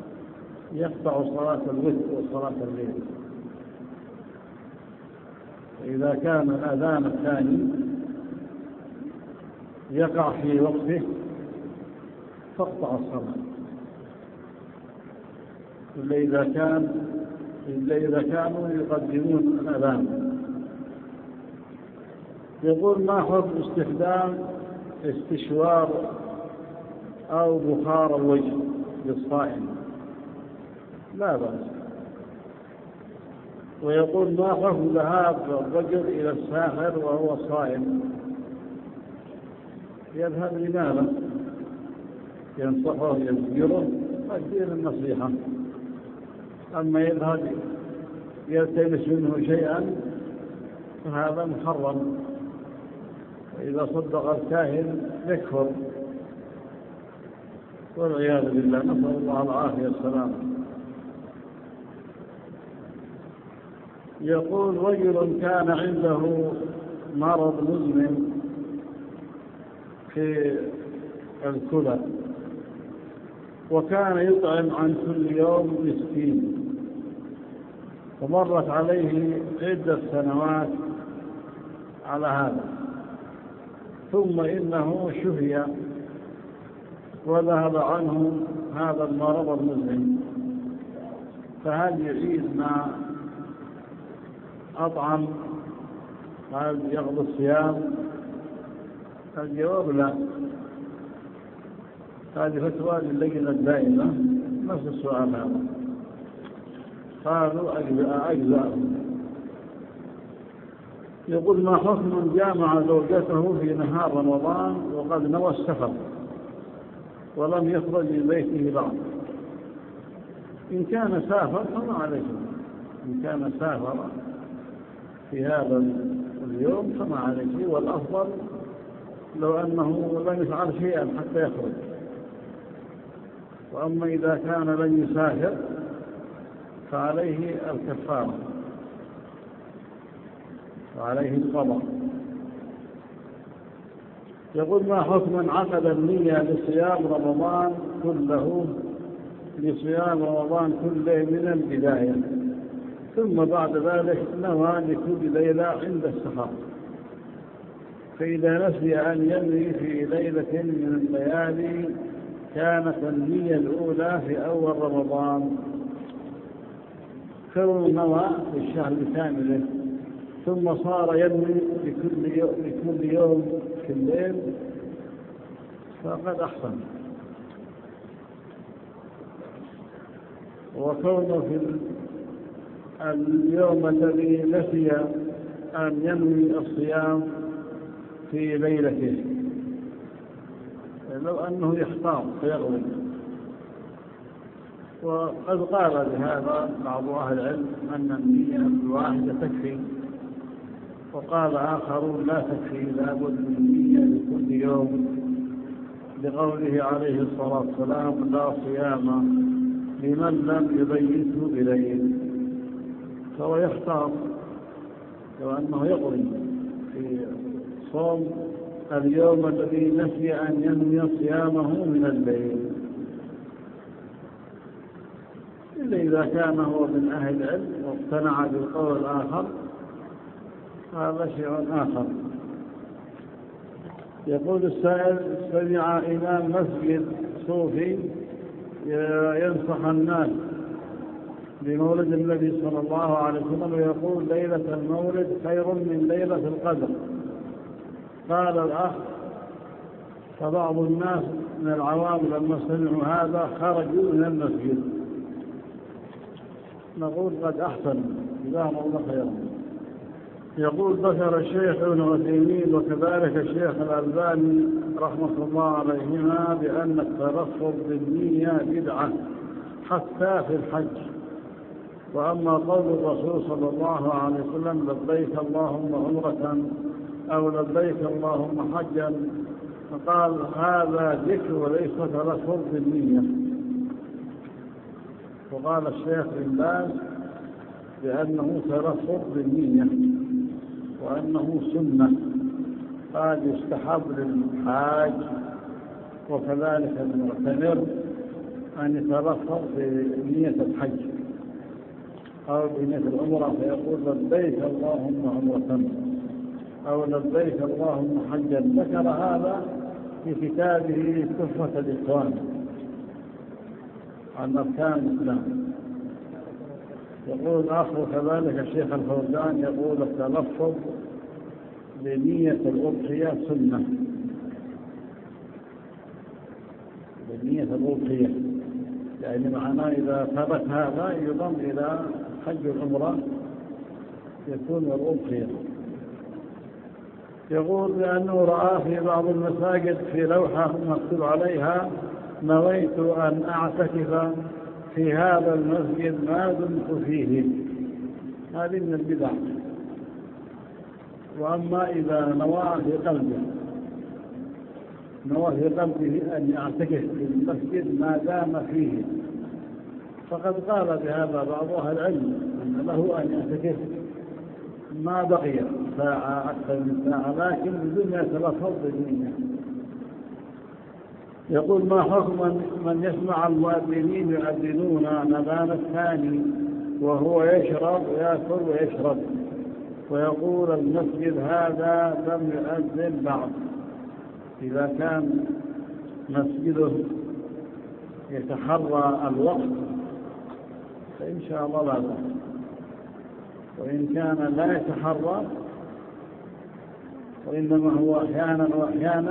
يقطع صلاة الوتر وصلاة الليل. إذا كان الأذان الثاني يقع في وقته فاقطع الصلاة، إلا إذا كان إلا إذا كانوا يقدمون الأذان. يقول: ما حكم استخدام استشوار أو بخار الوجه للصائم؟ لا بأس. ويقول: ما حكم ذهاب الرجل إلى الساحر وهو صائم؟ يذهب لماذا؟ ينصحه يزجره أجل النصيحة. أما يذهب يلتمس منه شيئا فهذا محرم، وإذا صدق الكاهن يكفر والعياذ بالله، نسأل الله العافية والسلام. يقول: رجل كان عنده مرض مزمن في الكلى، وكان يطعم عن كل يوم مسكين، ومرت عليه عدة سنوات على هذا، ثم إنه شفي وذهب عنه هذا المرض المزمن، فهل يعيد ما أطعم؟ هل يقضي الصيام؟ الجواب لا. هذه فتوى للجنة الدائمة، نفس السؤال هذا، قالوا أجزاء. يقول: ما حكم من جامع زوجته في نهار رمضان وقد نوى السفر ولم يخرج من بيته بعد؟ إن كان سافر فما عليه، إن كان سافر في هذا اليوم فما عليه، والأفضل لو أنه لم يفعل شيئا حتى يخرج. وأما إذا كان لن يسافر فعليه الكفارة وعليه القضاء. يقول: ما حكم من عقد النية لصيام رمضان كله لصيام رمضان كله من البداية، ثم بعد ذلك نوى لكل ليلة عند السحر، فإذا نسي أن ينوي في ليلة من الليالي كانت النية الأولى في أول رمضان، كون نوى في الشهر كامله ثم صار ينوي لكل يوم, لكل يوم في الليل فقد أحسن. وكونه في اليوم الذي نسي أن ينوي الصيام في ليلته، لو أنه يحتاط فيغلب. وقد قال بهذا بعض أهل العلم أن النية الواحدة تكفي، وقال آخرون لا تكفي، لا بد من النية لكل يوم، لقوله عليه الصلاة والسلام: لا صيام لمن لم يبيته بليل. فهو يحتاط لو أنه يقضي في صوم اليوم الذي نسي أن ينوي صيامه من الليل، إلا إذا كان هو من أهل العلم واقتنع بالقول الآخر، هذا شيء آخر. يقول السائل: سمع إمام مسجد صوفي ينصح الناس بمولد النبي صلى الله عليه وسلم ويقول: ليلة المولد خير من ليلة القدر. قال الأخ: فبعض الناس من العوام لما سمعوا هذا خرجوا من المسجد. نقول: قد أحسن، جزاهم الله خيرا. يقول: ذكر الشيخ ابن عثيمين وكذلك الشيخ الألباني رحمة الله عليهما بأن التلفظ بالنية بدعة حتى في الحج. وأما قول الرسول صلى الله عليه وسلم: لبيك اللهم عمرة أو لبيك اللهم حجا، فقال: هذا ذكر وليس تلفظ بالنية. وقال الشيخ بن باز بأنه تلفظ بالنية وأنه سنة، قال يستحب للحاج وكذلك المعتمر أن يتلفظ بنية الحج. أو بنية العمرة فيقول لبيك اللهم عمرة أو لبيك اللهم حجا. ذكر هذا في كتابه تحفة الإخوان عن أركان الإسلام. يقول آخر كذلك الشيخ الفوزان يقول التلفظ بنية الأضحية سنة، بنية الأضحية يعني معناه إذا ثبت هذا يضم إلى حج العمرة يكون الأضحية. يقول لأنه رأى في بعض المساجد في لوحة مكتوب عليها نويت أن أعتكف في هذا المسجد ما دمت فيه. هذه من البدع. وأما إذا نوى في قلبه نوى في قلبه أن يعتكف في المسجد ما دام فيه، فقد قال بهذا بعض أهل العلم أن له أن يعتكف ما بقي ساعة أكثر من ساعة لكن بدون يتلفظ بالنية. يقول ما حكم من يسمع المؤذنين يؤذنون أذان الثاني وهو يشرب ويأكل ويشرب ويقول المسجد هذا لم يؤذن بعد؟ إذا كان مسجده يتحرى الوقت فإن شاء الله لا بأس، وإن كان لا يتحرى وإنما هو أحيانا وأحيانا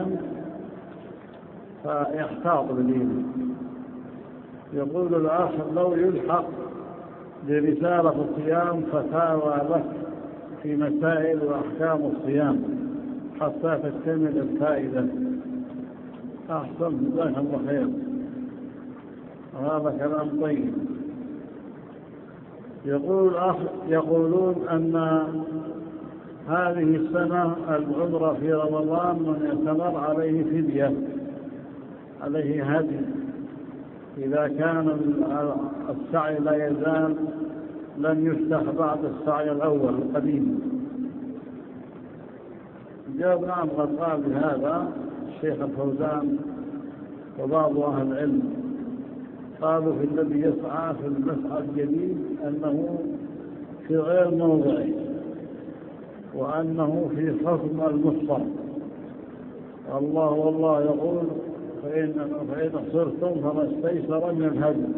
فيحتاط بدينه. يقول الآخر لو يلحق برسالة الصيام فتاوى لك في مسائل وأحكام الصيام حتى تكتمل الفائدة. أحسن، جزاك الله خير، هذا كلام طيب. يقول يقولون أن هذه السنة العمرة في رمضان من يعتبر عليه فدية، عليه هدي إذا كان السعي لا يزال لم يفتح بعد السعي الأول القديم. جاب نعم قد قال بهذا الشيخ الفوزان وبعض أهل العلم، قالوا في الذي يسعى في المسعى الجديد أنه في غير موضعه وأنه في حكم المفطر. الله والله يقول فإن فإن أحصرتم فما استيسر من الهدي،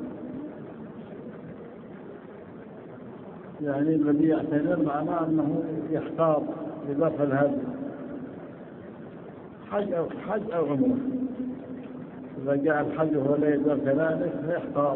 يعني الذي يعتبر معناه أنه يحتاط لذبح الهدي حج أو حج أو عمره. إذا جاء الحج وهو لا يزال كذلك فيحتاط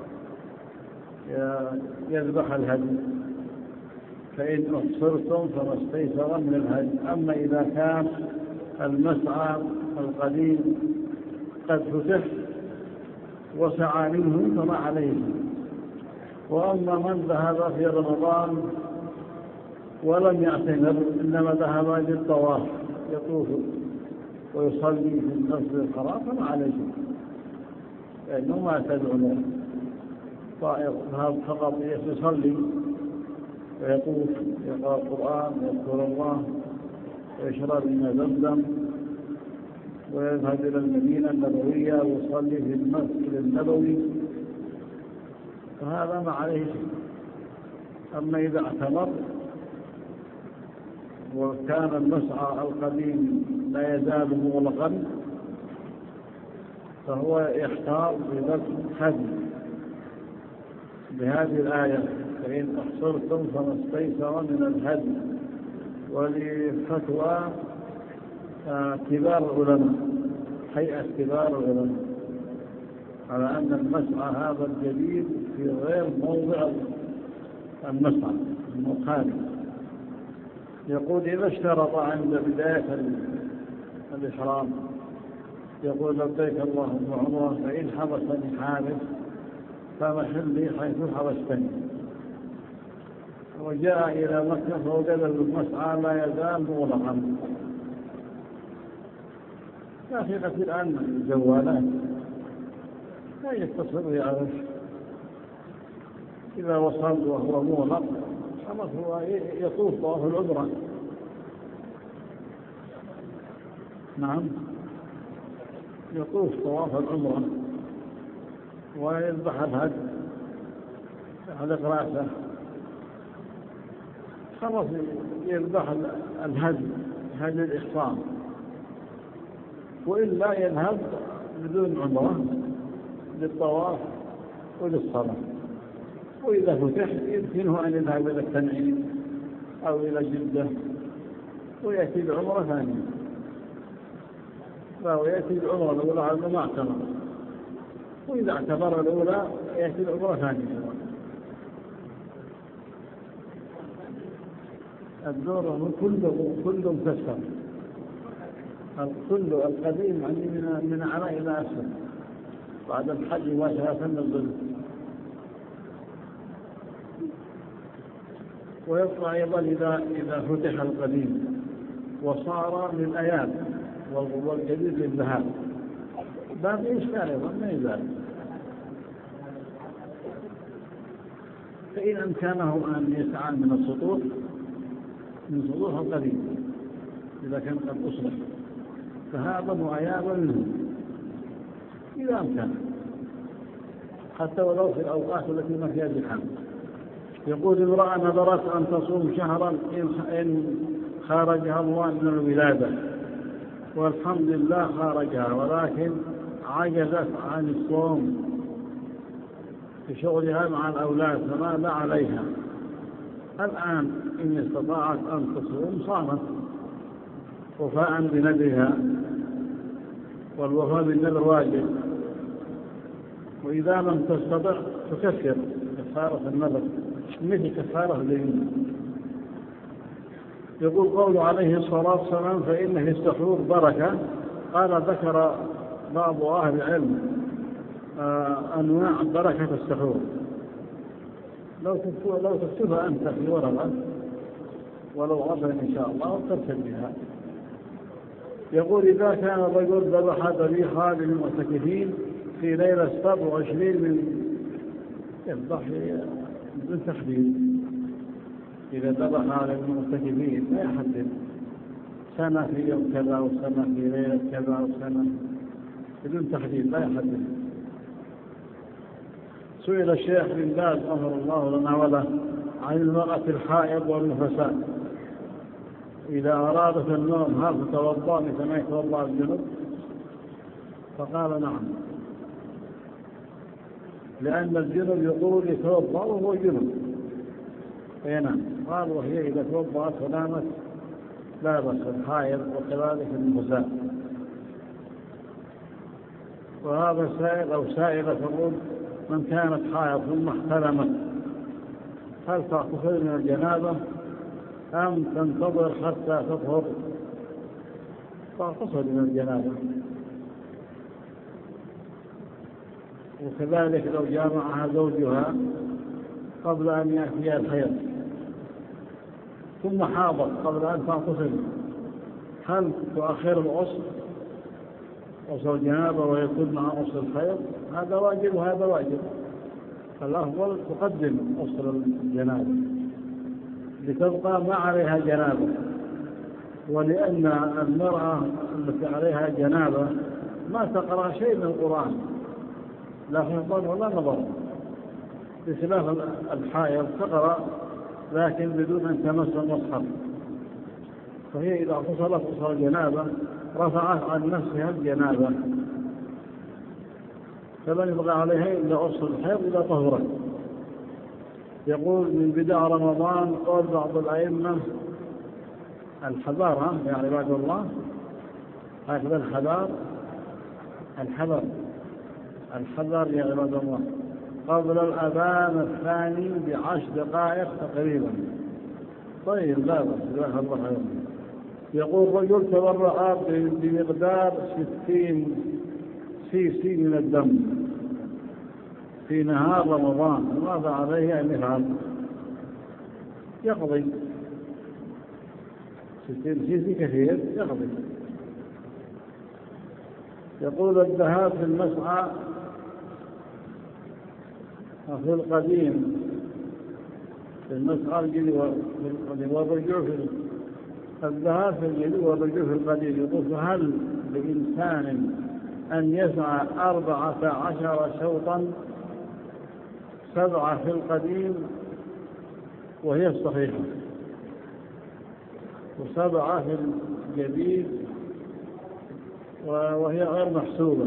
يذبح الهدي. فإن أحصرتم فما استيسر من الهدي. أما إذا كان المسعى القديم قد فتح وسعى منه فما عليه. وأما من ذهب في رمضان ولم يعتمر إنما ذهب للطواف يطوف ويصلي في المسجد الحرام فما عليه، لأنه ما تدعو طائر فقط يصلي ويطوف يقرأ القرآن ويذكر الله ويشرب من زمزم ويذهب إلى المدينة النبوية ويصلي في المسجد النبوي، فهذا ما عليه شيء. أما إذا اعتمر وكان المسعى القديم لا يزال مغلقا فهو يحتاط بذبح هدي بهذه الآية فإن أحصرتم فما استيسر من الهدي. ولفتوى كبار العلماء هيئة كبار العلماء على أن المسعى هذا الجديد في غير موضع المسعى المخالف. يقول إذا اشترط عند بداية الإحرام يقول لبيك اللهم عمره فإن حبسني حابس فمحلي حيث حبستني، وجاء إلى مكة فوجد المسعى لا يزال مغلقا. لا حقيقة الآن الجوالات لا يتصل يعرف إذا وصل وهو مغلق خلاص هو يطوف طواف العمرة. نعم يطوف طواف العمرة ويذبح الهدي، حلق رأسه خلاص يذبح الهدي هدي الإحصان، وإلا يذهب بدون عمره للطواف وللصلاة. وإذا فتح يمكنه أن يذهب إلى التنعيم أو إلى جدة ويأتي بعمرة ثانية، فهو يأتي بعمرة الأولى على ما اعتبر، وإذا اعتبر الأولى يأتي بعمرة ثانية. الدور كله كله مكسر، الكل القديم يعني من من أعلى إلى أسفل بعد الحج مباشرة الظل. ويبقى أيضا إذا إذا فتح القديم وصار للأيام والجديد للذهاب باقي إشكال أيضا ما يزال. فإن أمكانه أن يسعى من السطوح من سطوح القديم إذا كان قد أصلح فهذا مؤياب منه إذا أمكن، حتى ولو في الأوقات التي ما فيها زحام. يقول امرأة نذرت أن تصوم شهرا إن خارجها الله من الولادة، والحمد لله خارجها، ولكن عجزت عن الصوم في شغلها مع الأولاد فماذا عليها؟ الآن إن استطاعت أن تصوم صامت وفاء بنذرها، والوفاء بالنذر واجب، وإذا لم تستطع تكفر كفارة النذر مثل كفارة اليمين. يقول قول عليه الصلاة والسلام فإن في السحور بركة. قال ذكر بعض أهل العلم أنواع بركة السحور، لو لو تكتبها أنت في ورقة ولو غدا إن شاء الله وترسل بها. يقول إذا كان الرجل ذبح ذبيحة للمعتكفين في ليلة سبع وعشرين من يذبح بالتحديد، إذا ذبح على المعتكفين لا يحدد سنة في يوم كذا وسنة في ليلة كذا وسنة بدون تحديد لا يحدد. سئل الشيخ بن باز أمر الله لنا وله عن المرأة الحائض والنفساء إذا أرادت النوم هل تتوضأ مثل ما يتوضأ الجنوب؟ فقال نعم، لأن الجنوب يقول يتوضأ وهو جنوب فينام. قال وهي إذا توضأت ونامت لا بأس الحائض وكذلك النفساء. وهذا سائل أو سائلة تقول من كانت حائض ثم احتلمت هل تغتسل من الجنابة أم تنتظر حتى تطهر؟ تغتسل من الجنابة. وكذلك لو جامعها زوجها قبل أن يأتي الحيض ثم حاضت قبل أن تغتسل هل تؤخر الغسل غسل الجنابة ويكون مع غسل الحيض؟ هذا واجب وهذا واجب، فالأفضل تقدم غسل الجنابة لتبقى ما عليها جنابة، ولأن المرأة التي عليها جنابة ما تقرأ شيء من القرآن لا حفظا ولا نظرا، بخلاف الحائض تقرأ لكن بدون أن تمس المصحف، فهي إذا اغتسلت غسل الجنابة رفعت عن نفسها الجنابة فلن يبقى عليها إلا غسل الحيض إذا طهرت. يقول من بداية رمضان قال بعض الأئمة الحذار يا عباد الله، هكذا الحذار الحذر الحذر يا عباد الله قبل الأذان الثاني بعشر دقائق تقريبا. طيب لا بأس جزاك الله خيرا. يقول رجل تبرع بمقدار ستين سي سي من الدم في نهار رمضان، ماذا عليه أن يفعل؟ يقضي. ستين سي سي كثير يقضي. يقول الذهاب في المسعى في القديم في المسعى الجديد والرجوع في الذهاب في الجديد والرجوع في القديم. يقول هل لإنسان أن يسعى أربعة عشر شوطا سبعة في القديم وهي الصحيحة، وسبعة في الجديد وهي غير محسوبة.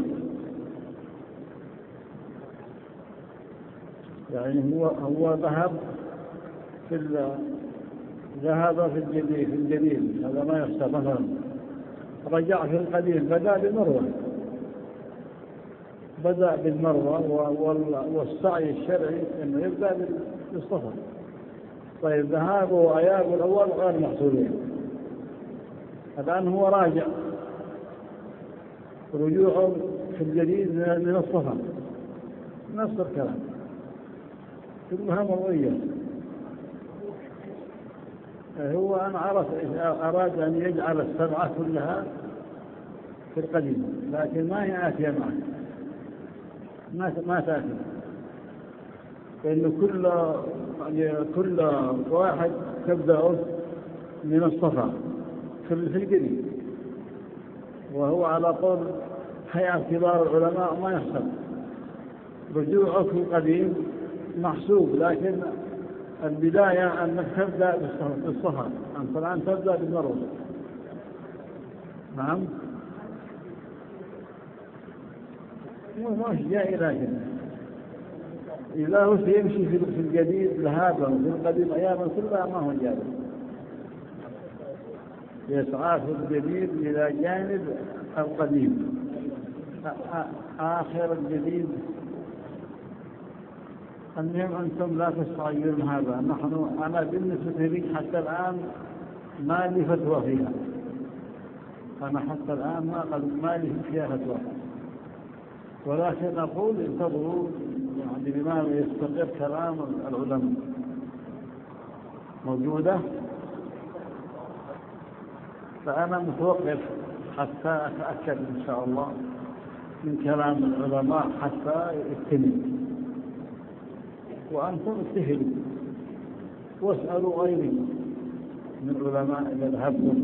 يعني هو هو ذهب في ذهب في الجديد في الجديد هذا ما يحسب مثلا، رجع في القديم بدأ بمروة بدأ بالمروة والسعي الشرعي انه يبدأ بالصفا. طيب ذهابه وأيابه الأول غير محسوبين، الآن هو راجع رجوعه في الجديد من الصفا نفس الكلام كلها مرئية. هو أن عرف أراد أن يجعل السبعة كلها في القديم، لكن ما هي آتية معه، ما ما تأتي، لأنه كل يعني كل واحد تبدأ من الصفا في الجديد، وهو على قول هيئة كبار العلماء ما يحسب رجوعه في القديم محسوب، لكن البداية أنك تبدأ بالصفا، أنت الآن تبدأ بالمروة. نعم مش جاي، لكن إذا هو سيمشي في الجديد ذهابا وفي القديم أياما كلها ما هو جاي، يسعى في الجديد إلى جانب القديم. آخر الجديد المهم أنتم لا تستعجلون هذا. نحن أنا بالنسبة لي حتى الآن ما لي فتوى فيها، أنا حتى الآن ما ما لي فيها فتوى، ولكن أقول انتظروا يعني بما يستقر كلام العلماء موجودة، فأنا متوقف حتى أتأكد إن شاء الله من كلام العلماء حتى يتم. وأنتم استهلوا واسألوا غيري من العلماء إذا ذهبتم،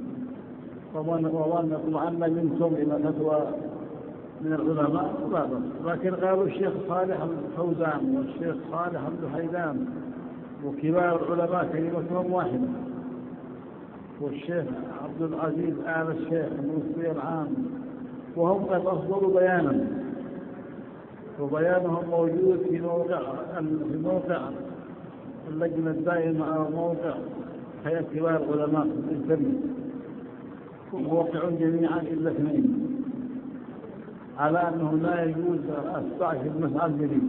وظنكم أن منكم إلى فتوى من العلماء لا بأس. لكن قالوا الشيخ صالح الفوزان والشيخ صالح الحيدان وكبار العلماء كلمتهم واحدة، والشيخ عبد العزيز آل الشيخ المفتي العام، وهم قد أصدروا بيانا، وبيانهم موجود في موقع في موقع اللجنة الدائمة أو موقع هيئة كبار العلماء في الإنترنت، موقعون جميعا إلا اثنين، على أنه لا يجوز السعي في المسعى الجديد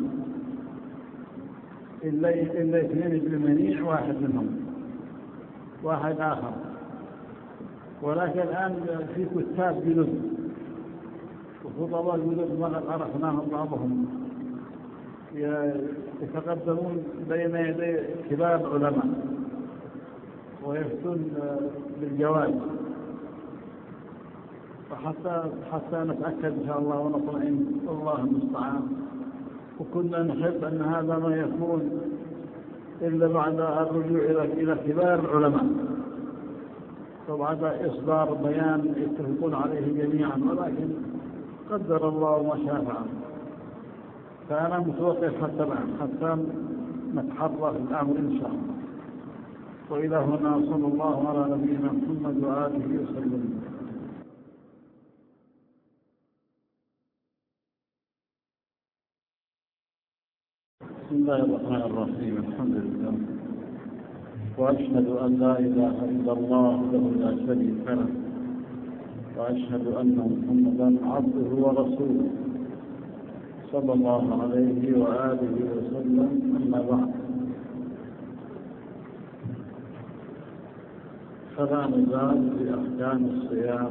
إلا إلا اثنين بالمنيع، واحد منهم واحد آخر. ولكن الآن في كتاب جدد وخطباء جدد ما عرفناهم بعضهم يتقدمون بين يدي كبار العلماء ويفتون بالجواز، فحتى حتى نتأكد إن شاء الله ونطمئن، الله المستعان. وكنا نحب أن هذا ما يكون إلا بعد الرجوع إلى إلى كبار العلماء وبعد إصدار بيان يتفقون عليه جميعا، ولكن قدر الله ما شاء فعل. فأنا متوقف حتى الآن حتى نتحرى في الأمر إن شاء الله. وإلى هنا صلى الله على نبينا محمد وآله وسلم. بسم الله الرحمن الرحيم. الحمد لله، وأشهد أن لا إله إلا الله وحده لا شريك له، وأشهد أن محمدا عبده ورسوله صلى الله عليه وآله وسلم. أما بعد، فلا نزال في أحكام الصيام.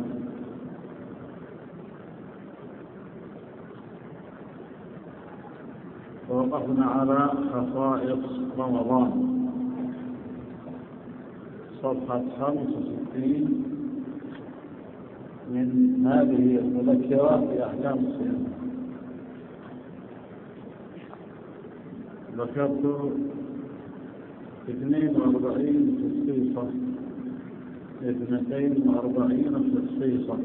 ووقفنا على خصائص رمضان، صفحة خمس وستين من هذه المذكرة في أحكام الصيام. ذكرت اثنين واربعين خصيصة اثنتين واربعين خصيصة.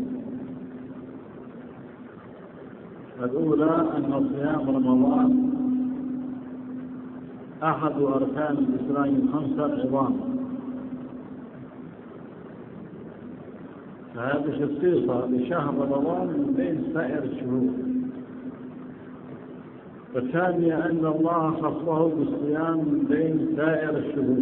الأولى أن صيام رمضان أحد أركان الإسلام الخمسة العظام، فهذه خصيصة لشهر رمضان من بين سائر الشهور. والثانية أن الله خصه بالصيام من بين سائر الشهور.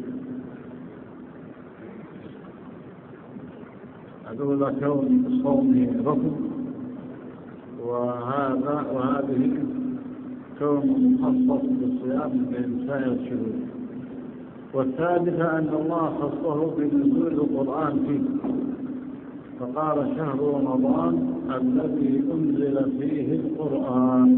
هذول كون صومه ركن، وهذا وهذه كون مخصص بالصيام من بين سائر الشهور. والثالثة أن الله خصه بنزول القرآن فيه، فقال شهر رمضان الذي أنزل فيه القرآن.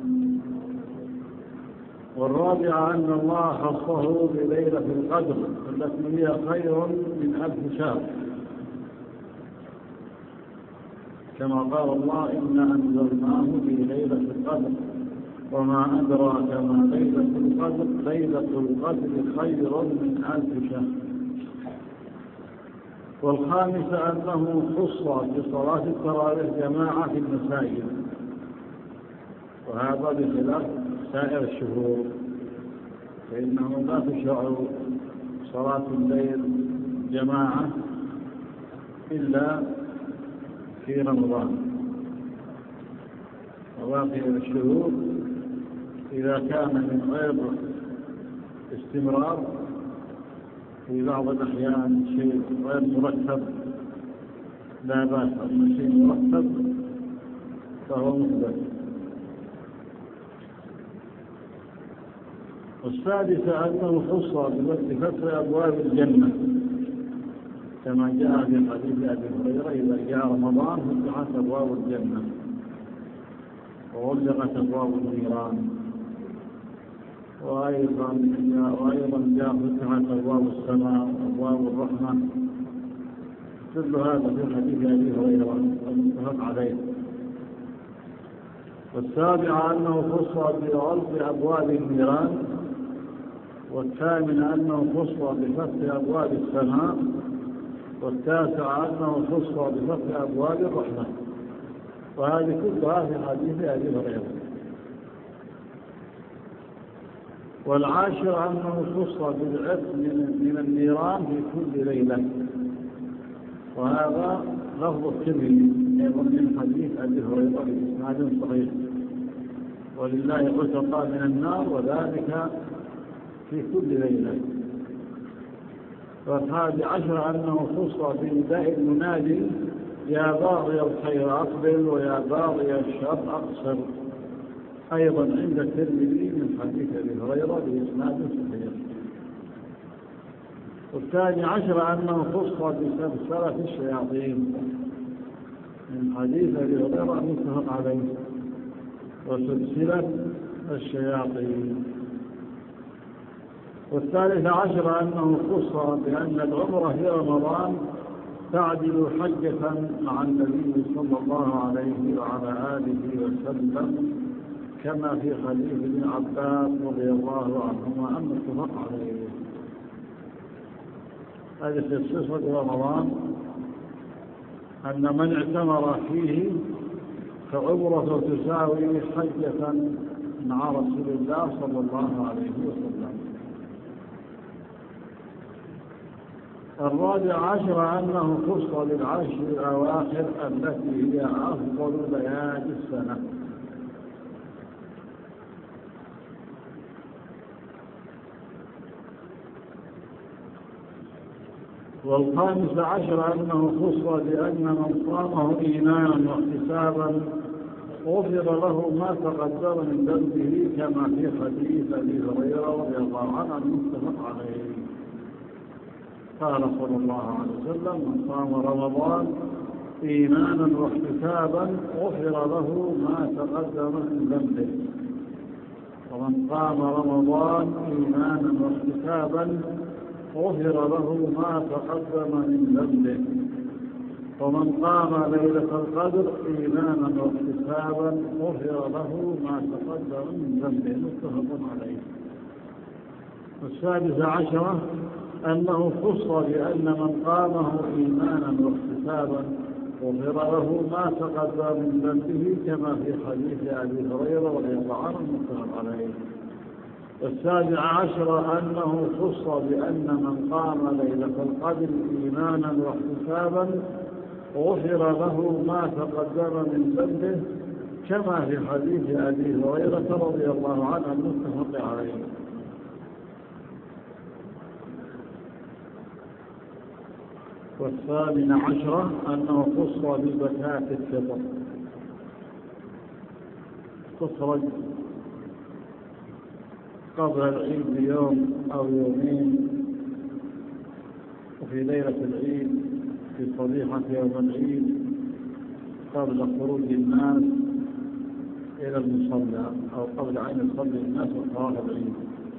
والرابعة أن الله خصه بليلة القدر التي هي خير من ألف شهر، كما قال الله إنا أنزلناه في ليلة القدر وما أدراك ما ليلة القدر ليلة القدر خير من ألف شهر. والخامسة أنه خص بصلاة التراويح جماعة في المساجد، وهذا بخلاف سائر الشهور، فإنه لا تشرع صلاة الليل جماعة إلا في رمضان. وباقي الشهور إذا كان من غير استمرار في بعض الأحيان شيء غير مرتب لا بأس، أما شيء مرتب فهو محدث. والسادسة أنه خص بفتح أبواب الجنة، كما جاء في حديث أبي هريرة إذا جاء رمضان فتحت أبواب الجنة وغلقت أبواب النيران. وأيضا وأيضا جاء فتحت أبواب السماء وأبواب الرحمة. كل هذا في حديث أبي هريرة المتفق عليه. والسابع أنه خص بغلق أبواب النيران. والثامن أنه خص بفتح أبواب السماء. والتاسع أنه خص بفتح أبواب الرحمة. وهذه كلها في حديث أبي هريرة. والعاشر أنه خص بالعتق من النيران في كل ليلة، وهذا لفظ الترمذي أيضا من حديث أبي هريرة بإسناد صحيح. ولله عتقى من النار وذلك في كل ليلة. والحادي عشر أنه خص بنداء المنادي يا باغي الخير أقبل ويا باغي الشر أقصر، أيضا عند الترمذي من حديث أبي هريرة بإسناد صحيح. والثاني عشر أنه خص بسلسلة الشياطين من حديث أبي هريرة متفق عليه، وسلسلة الشياطين. والثالث عشر أنه خص بأن العمرة في رمضان تعدل حجة مع النبي صلى الله عليه وعلى آله وسلم، كما في حديث ابن عباس رضي الله عنهما أن اتفق عليه. هذه خصيصة رمضان أن من اعتمر فيه فعمرة تساوي حجة مع رسول الله صلى الله عليه وسلم. الرابع عشر أنه خص بالعشر الأواخر التي هي أفضل ليالي السنة. والخامس عشر أنه خص بأن من صامه إيمانا واحتسابا غفر له ما تقدم من ذنبه، كما في حديث أبي هريرة رضي الله عنه المتفق عليه. قال صلى الله عليه وسلم من صام رمضان إيمانا واحتسابا غفر له ما تقدم من ذنبه. ومن قام رمضان إيمانا واحتسابا غفر له ما تقدم من ذنبه. ومن قام ليلة القدر إيمانا واحتسابا غفر له ما تقدم من ذنبه، متفق عليه. السادس عشرة أنه خص بأن من قامه إيمانا واحتسابا غفر له ما تقدم من ذنبه، كما في حديث أبي هريرة رضي الله عنه متفق عليه. والسابع عشر أنه خص بأن من قام ليلة القدر إيمانا واحتسابا غفر له ما تقدم من ذنبه، كما في حديث أبي هريرة رضي الله عنه المتفق عليه. والثامن عشر أنه خص بزكاة الفطر، تخرج قبل العيد بيوم أو يومين، وفي ليلة العيد في صبيحة يوم العيد قبل خروج الناس إلى المصلى أو قبل أن يصلي الناس وصلاة العيد.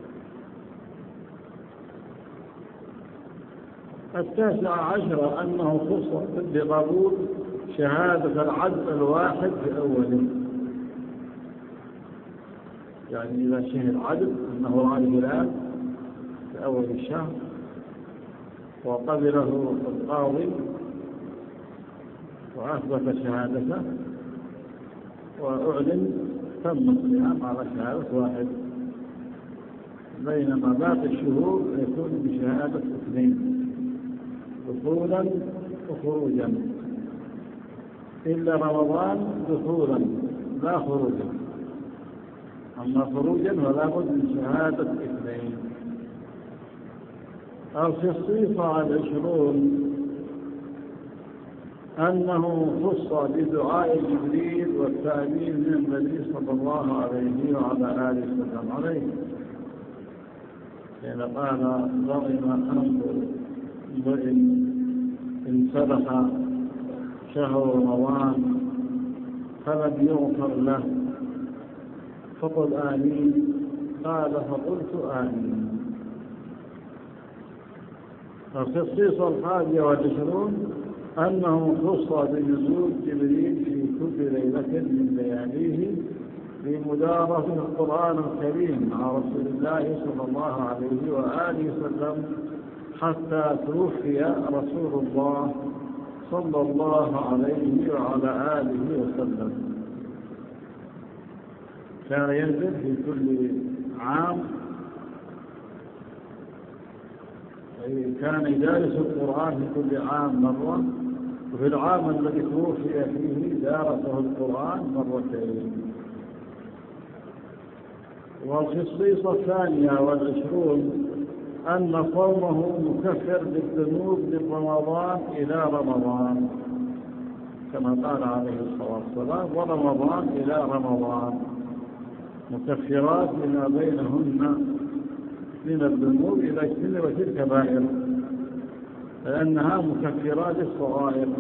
التاسع عشر أنه خص بقبول شهادة العدل الواحد في أوله، يعني إذا شهد عدل أنه رأى الهلال في أول الشهر وقبله القاضي وأثبت شهادته وأعلن تم الصيام على شهادة واحد، بينما باقي الشهور يكون بشهادة اثنين دخولا وخروجا، إلا رمضان دخولا لا خروجا، أما خروجا فلا بد من شهادة اثنين. الخصيصة العشرون أنه خص بدعاء جبريل والتأمين من النبي صلى الله عليه وعلى آله وسلم عليه، حين قال رغم أنه وإن انسلخ شهر رمضان فلم يغفر له فقل آمين، قال فقلت آمين. الخصيصة الحادية والعشرون أنه خص بنزول جبريل في كل ليلة من لياليه لمدارسة القرآن الكريم مع رسول الله صلى الله عليه وآله وسلم حتى توفي رسول الله صلى الله عليه وعلى آله وسلم. كان ينزل في كل عام، كان يدارس القرآن في كل عام مرة، وفي العام الذي توفي فيه دارسه القرآن مرتين. والخصيصة الثانية والعشرون أن صومه مكفر للذنوب من رمضان إلى رمضان، كما قال عليه الصلاة والسلام ورمضان إلى رمضان، مكفرات لما بينهن من الذنوب إذا اجتنبت الكبائر، لأنها مكفرات الصغائر.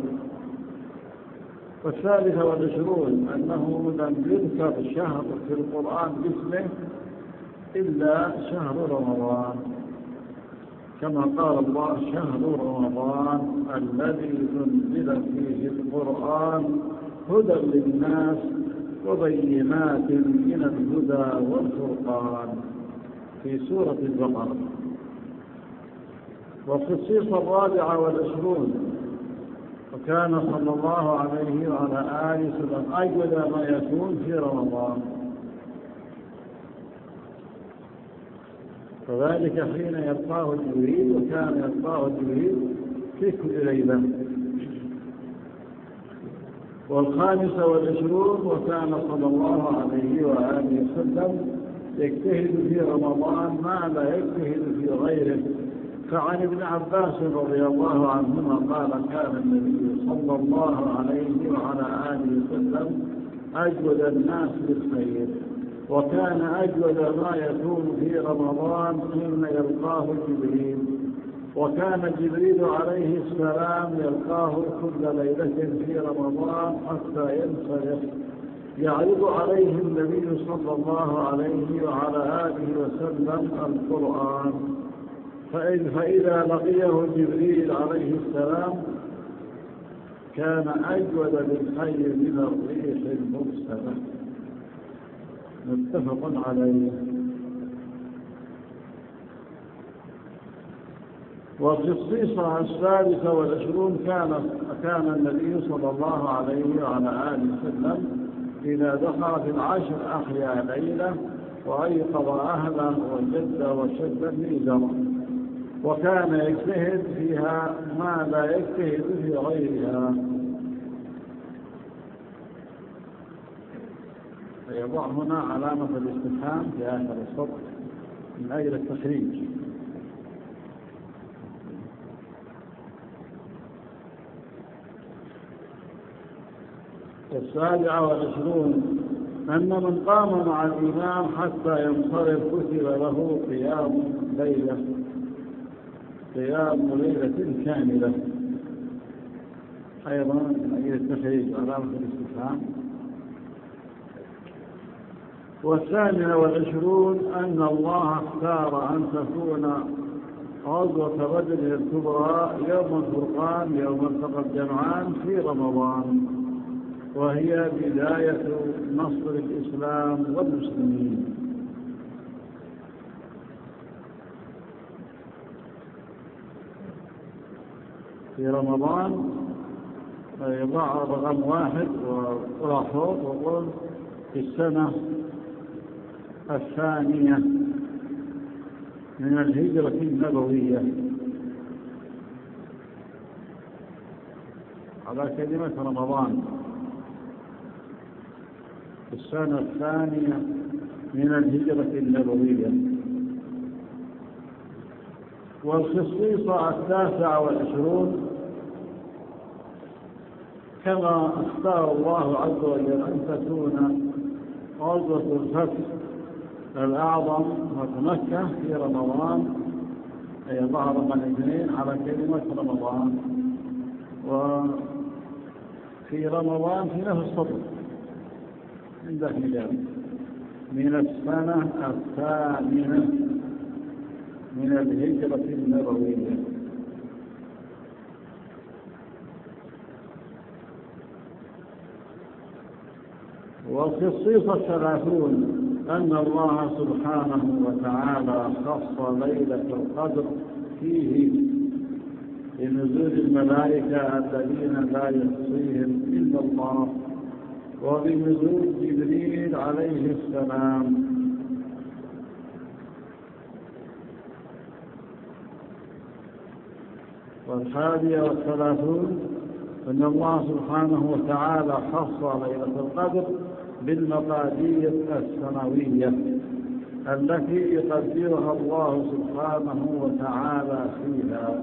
والثالثة والعشرون أنه لم يذكر شهر في القرآن باسمه إلا شهر رمضان، كما قال الله شهر رمضان الذي أنزل فيه القرآن هدى للناس وبينات من الهدى والفرقان في سورة البقرة. والخصيصة الرابعة والعشرون وكان صلى الله عليه وعلى آله وسلم أجود ما يكون في رمضان، فذلك حين يلقاه جبريل، وكان يلقاه جبريل في كل ليلة. والخامسة والعشرون وكان صلى الله عليه وآله وسلم يجتهد في رمضان ما لا يجتهد في غيره، فعن ابن عباس رضي الله عنهما قال كان النبي صلى الله عليه وعلى آله وسلم أجود الناس بالخير، وكان أجود ما يكون في رمضان حين يلقاه جبريل، وكان جبريل عليه السلام يلقاه كل ليلة في رمضان حتى ينصرف يعرض عليه النبي صلى الله عليه وعلى آله وسلم القرآن، فإذا لقيه جبريل عليه السلام كان أجود بالخير من الريح المرسلة، متفق عليه. والخصيصة الثالثة والعشرون كان كان النبي صلى الله عليه وعلى آله وسلم إذا دخل في العشر أحيا ليلة وأيقظ أهله وجد وشد ميزره، وكان يجتهد فيها ما لا يجتهد في غيرها. فيضع هنا علامة الاستفهام في آخر السطر من أجل التخريج. السابعة والعشرون أن من قام مع الإمام حتى ينصرف كتب له قيام ليلة قيام ليلة كاملة، أيضا من أجل التخريج علامة الاستفهام. والثامنة والعشرون أن الله اختار أن تكون غزوة بدر الكبرى يوم الفرقان يوم التقى الجمعان في رمضان، وهي بداية نصر الإسلام والمسلمين. في رمضان يضع رقم واحد وراحوط وقل في السنة الثانية من الهجرة النبوية على كلمة رمضان، في السنة الثانية من الهجرة النبوية. والخصيصة التاسعة والعشرون كما اختار الله عز وجل أن تكون غزوة الفتح الأعظم مكة في رمضان، أي ظهر من الاثنين على كلمة رمضان، وفي رمضان في نفس السطر عندك مجال من السنة الثامنة من الهجرة النبوية. والخصيصة الثلاثون أن الله سبحانه وتعالى خص ليلة القدر فيه بنزول الملائكة الذين لا يحصيهم إلا الله، وبنزول جبريل عليه السلام. والحادية والثلاثون أن الله سبحانه وتعالى خص ليلة القدر بالمقادير السماوية التي يقدرها الله سبحانه وتعالى فيها.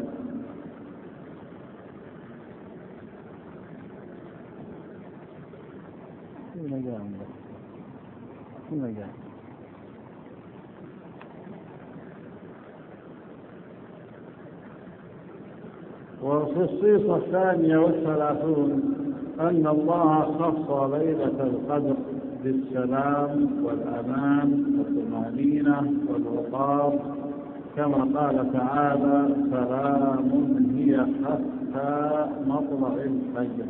والخصيصة الثانية والثلاثون أن الله خص ليلة القدر بالسلام والأمان والطمأنينة والوقار، كما قال تعالى: سلام هي حتى مطلع الفجر.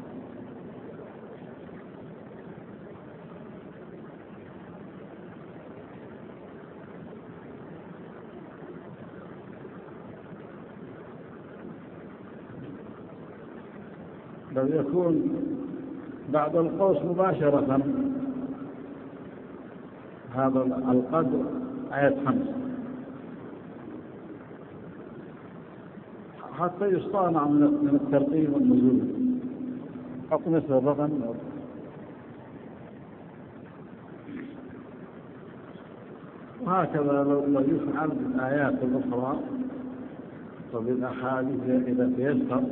لو يكون بعد القوس مباشرة هذا القدر آية خمس حتى يصطنع من الترتيب والنزول، حط مثل الرقم. وهكذا لو يفعل بالآيات الأخرى وبالأحاديث إذا تيسر.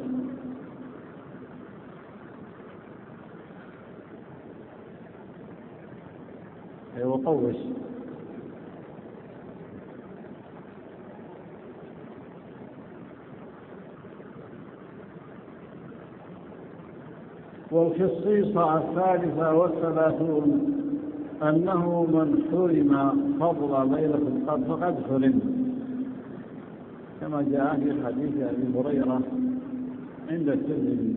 وطوش والخصيصة الثالثة والثلاثون أنه من حرم فضل ليلة القدر فقد حرم، كما جاء في حديث أبي هريرة عند الترمذي.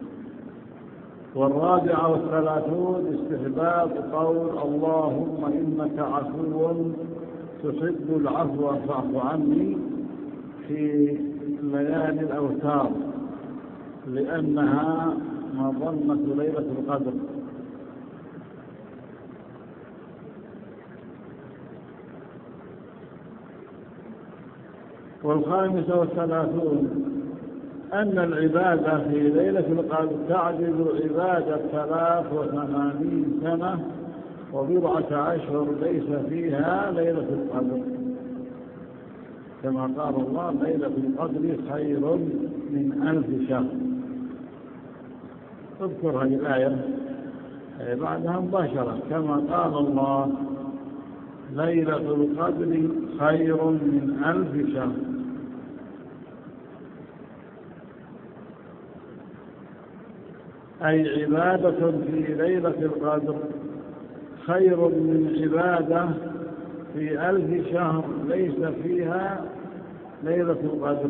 والرابعة والثلاثون استحباب قول: اللهم إنك عفو تحب العفو فاعف عني، في ليالي الأوتار، لأنها مظنة ليلة القدر. والخامسة والثلاثون أن العبادة في ليلة القدر تعجز عبادة ثلاث وثمانين سنة وبضعة أشهر ليس فيها ليلة القدر، كما قال الله: ليلة القدر خير من ألف شهر. اذكر هذه الآية بعدها مباشرة، كما قال الله: ليلة القدر خير من ألف شهر. أي عبادة في ليلة القدر خير من عبادة في ألف شهر ليس فيها ليلة القدر.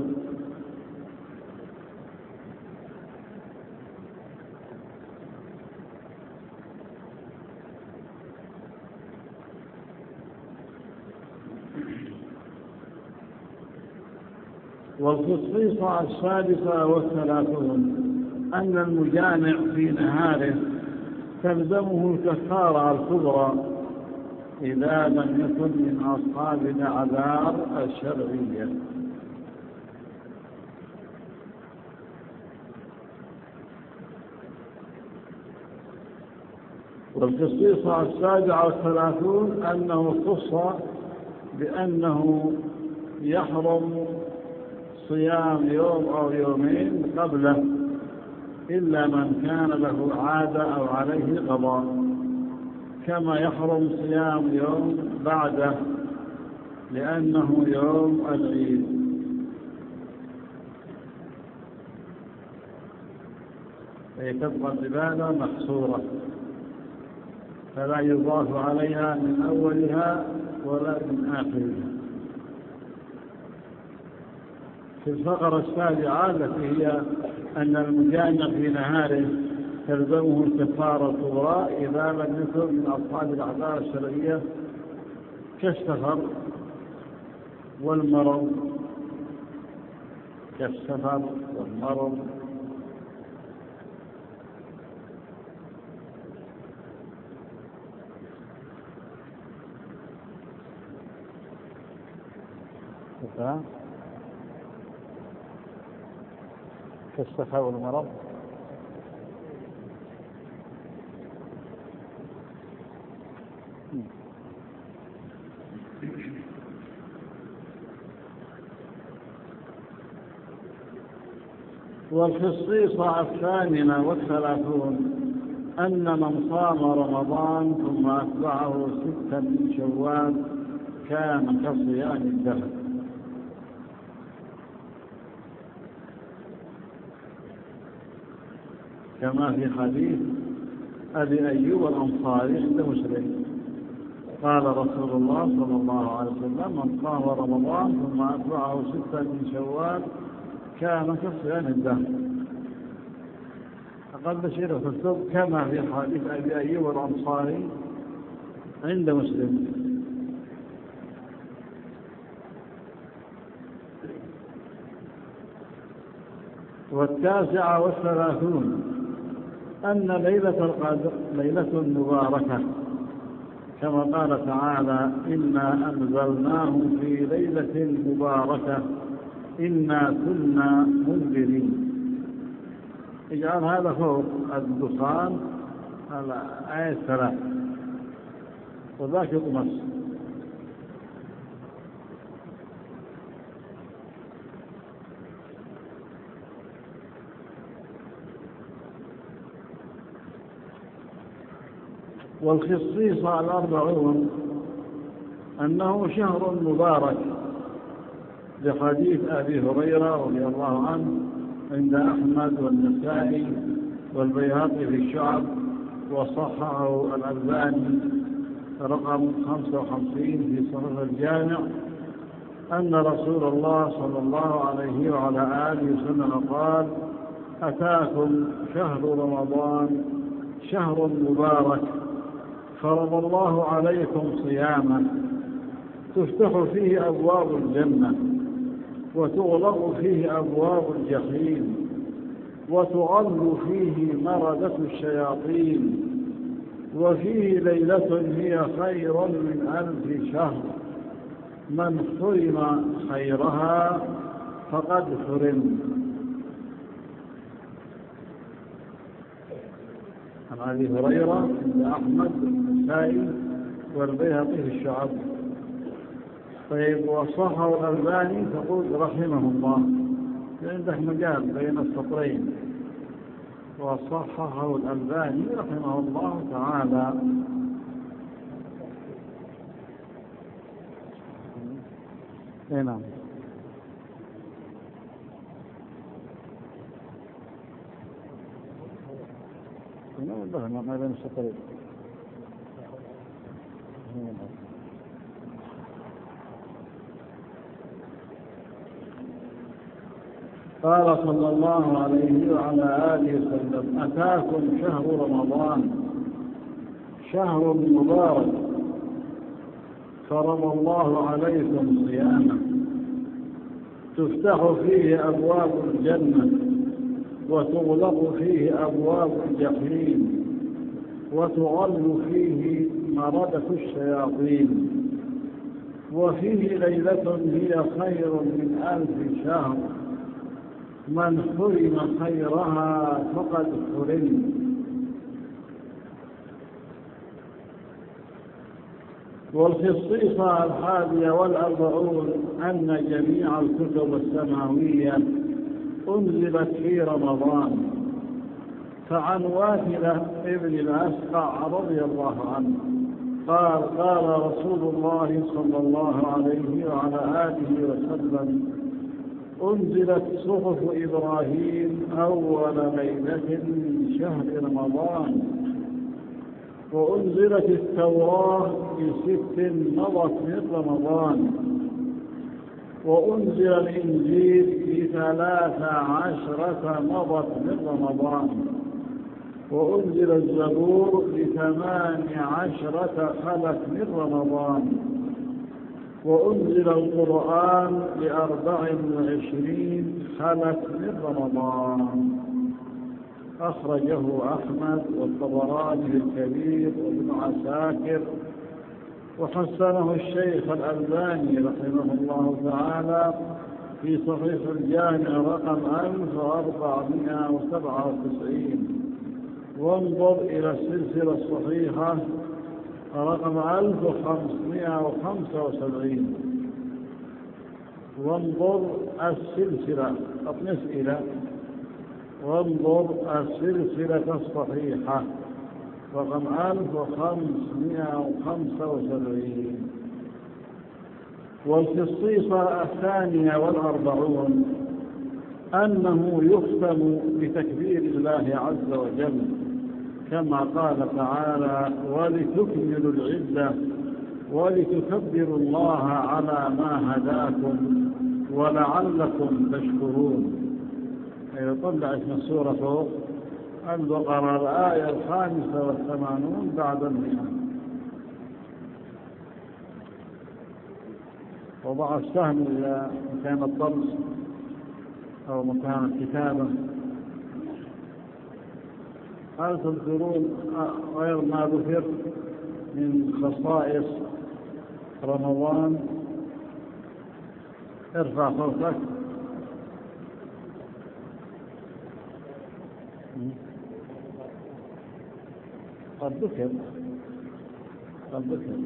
والخصيصة السادسة والثلاثون أن المجامع في نهاره تلزمه الكفارة الكبرى إذا لم يكن من أصحاب الأعذار الشرعية. والخصيصة السابعة والثلاثون أنه خص بأنه يحرم صيام يوم أو يومين قبله إلا من كان له عادة أو عليه قضاء، كما يحرم صيام يوم بعده لأنه يوم العيد. أي تبقى العبادة محصورة فلا يضاف عليها من أولها ولا من آخرها. في الفقرة السابعة التي هي أن المجامع في نهاره تلزمه الكفارة الكبرى إذا لم يكن من أصحاب الأعذار الشرعية كالسفر والمرض كالسفر والمرض كالسفر والمرض والخصيصة الثامنة والثلاثون أن من صام رمضان ثم أتبعه ستا من شوال كان كصيام الدهر، كما في حديث أبي أيوب الأنصاري عند مسلم قال رسول الله صلى الله عليه وسلم: من صام رمضان ثم أتبعه ستا من شوال كان كصيام الدهر. أقل شيء في الصدق كما في حديث أبي أيوب الأنصاري عند مسلم. والتاسعة والثلاثون أن ليلة القدر ليلة مباركة، كما قال تعالى: إنا أنزلناه في ليلة مباركة إنا كنا منذرين. اجعل هذا فوق الدخان على آية الثلاث وذاك يطمس. والخصيصة الأربعون أنه شهر مبارك لحديث أبي هريرة رضي الله عنه عند أحمد والنسائي والبيهقي في الشعب وصححه الألباني رقم خمسة وخمسين في صحيح الجامع أن رسول الله صلى الله عليه وعلى آله وسلم قال: أتاكم شهر رمضان شهر مبارك فرض الله عليكم صياما تفتح فيه أبواب الجنة وتغلق فيه أبواب الجحيم وتغل فيه مردة الشياطين وفيه ليلة هي خير من ألف شهر من حرم خيرها فقد حرم. عن أبي هريرة عند أحمد النسائي والبيهقي في الشعب. طيب وصحه الألباني تقول رحمه الله، عندك مجال بين السطرين. وصحه الألباني رحمه الله تعالى. اي نعم. ما بين السطرين. قال صلى الله عليه وعلى آله وسلم: أتاكم شهر رمضان شهر مبارك فرض الله عليكم صيامه، تفتح فيه أبواب الجنة وتغلق فيه أبواب الجحيم وتغل فيه مردة الشياطين، وفيه ليلة هي خير من ألف شهر، من حرم خيرها فقد حرم. والخصيصة الحادية والأربعون أن جميع الكتب السماوية أنزلت في رمضان. فعن واثلة ابن الأسقع رضي الله عنه قال: قال رسول الله صلى الله عليه وعلى آله وسلم: أنزلت صحف إبراهيم أول ليلة من شهر رمضان، وأنزلت التوراة بست مضت من رمضان، وأنزل الإنجيل بثلاث عشرة مضت من رمضان، وأنزل الزبور بثمان عشرة خلت من رمضان، وأنزل القرآن بأربع وعشرين خلت من رمضان. أخرجه أحمد والطبراني الكبير وابن عساكر، وحسنه الشيخ الألباني رحمه الله تعالى في صحيح الجامع رقم ألف وأربعمائة وسبعة وتسعين. وانظر إلى السلسلة الصحيحة رقم ألف وخمسمائة وخمسة وسبعين. وانظر السلسلة أطنس إلى وانظر السلسلة الصحيحة رقم ألف وخمسمائة وخمسة وسبعين. والخصيصة الثانية والأربعون أنه يختم بتكبير الله عز وجل، كما قال تعالى: ولتكملوا العدة ولتكبروا الله على ما هداكم ولعلكم تشكرون. يطلع اسم السورة فوق البقرة الآية الخامسة والثمانون بعد المئة. وضع السهم إلى مكان الطرس أو مكان الكتابة. هل تذكرون غير ما ذكر من خصائص رمضان؟ ارفع صوتك. قد ذكر قد ذكر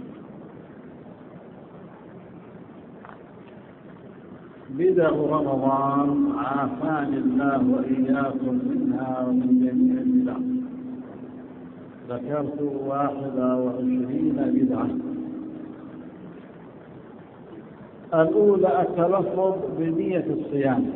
بدع رمضان عافاني الله وإياكم منها ومن جميع البدع. ذكرت واحدة وعشرين بدعة. الأولى التلفظ بنية الصيام،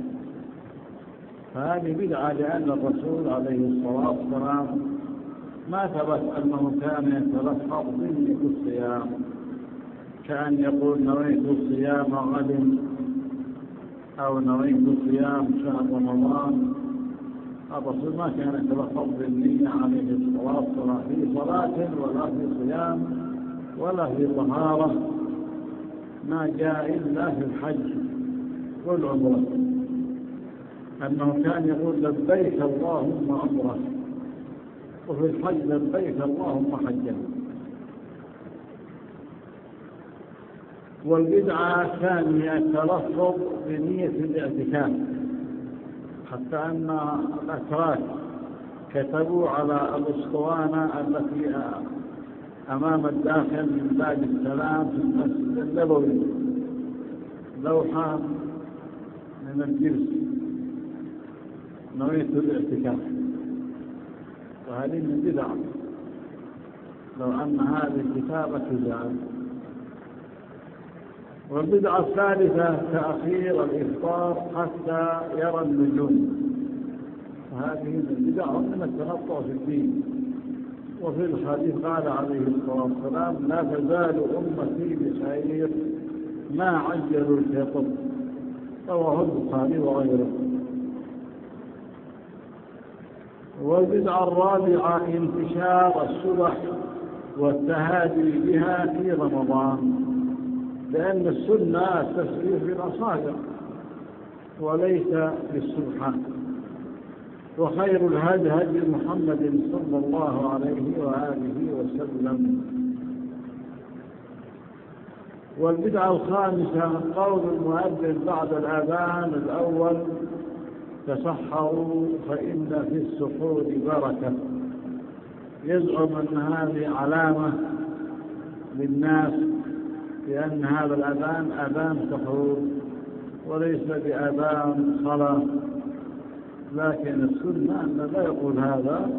فهذه بدعة لأن الرسول عليه الصلاة والسلام ما ثبت أنه كان يتلفظ بنية الصيام، كأن يقول: نويت الصيام غد، أو نويت صيام شهر رمضان. الرسول ما كان يتلفظ بالنية عليه الصلاة والسلام في صلاة ولا في صيام ولا في طهارة، ما جاء إلا في الحج والعمرة، أنه كان يقول: لبيك اللهم عمرة، وفي الحج: لبيك اللهم حجا. والبدعة الثانية التلفظ بنية الاعتكاف، حتى أن الأتراك كتبوا على الأسطوانة التي أمام الداخل من باب السلام في المسجد النبوي لوحة من الجلس نوية الاعتكاف، وهذه من بدع. لو أن هذه الكتابة تزال. والبدعة الثالثة تأخير الإفطار حتى يرى النجوم، وهذه من البدع ومن التنطع في الدين. وفي الحديث قال عليه الصلاة والسلام: لا تزال أمتي بخير ما عجلوا الفطر، رواه البخاري وغيره. والبدعة الرابعة انتشار السبح والتهادي بها في رمضان، لأن السنة التسبيح بالأصابع وليس بالسبحة. وخير الهدي هدي محمد صلى الله عليه وآله وسلم. والبدعة الخامسة قول المؤذن بعد الأذان الأول: تسحروا فإن في السحور بركة، يزعم أن هذه علامة للناس لأن هذا الأذان أذان سحور وليس بأذان صلاة، لكن السنة أن لا يقول هذا،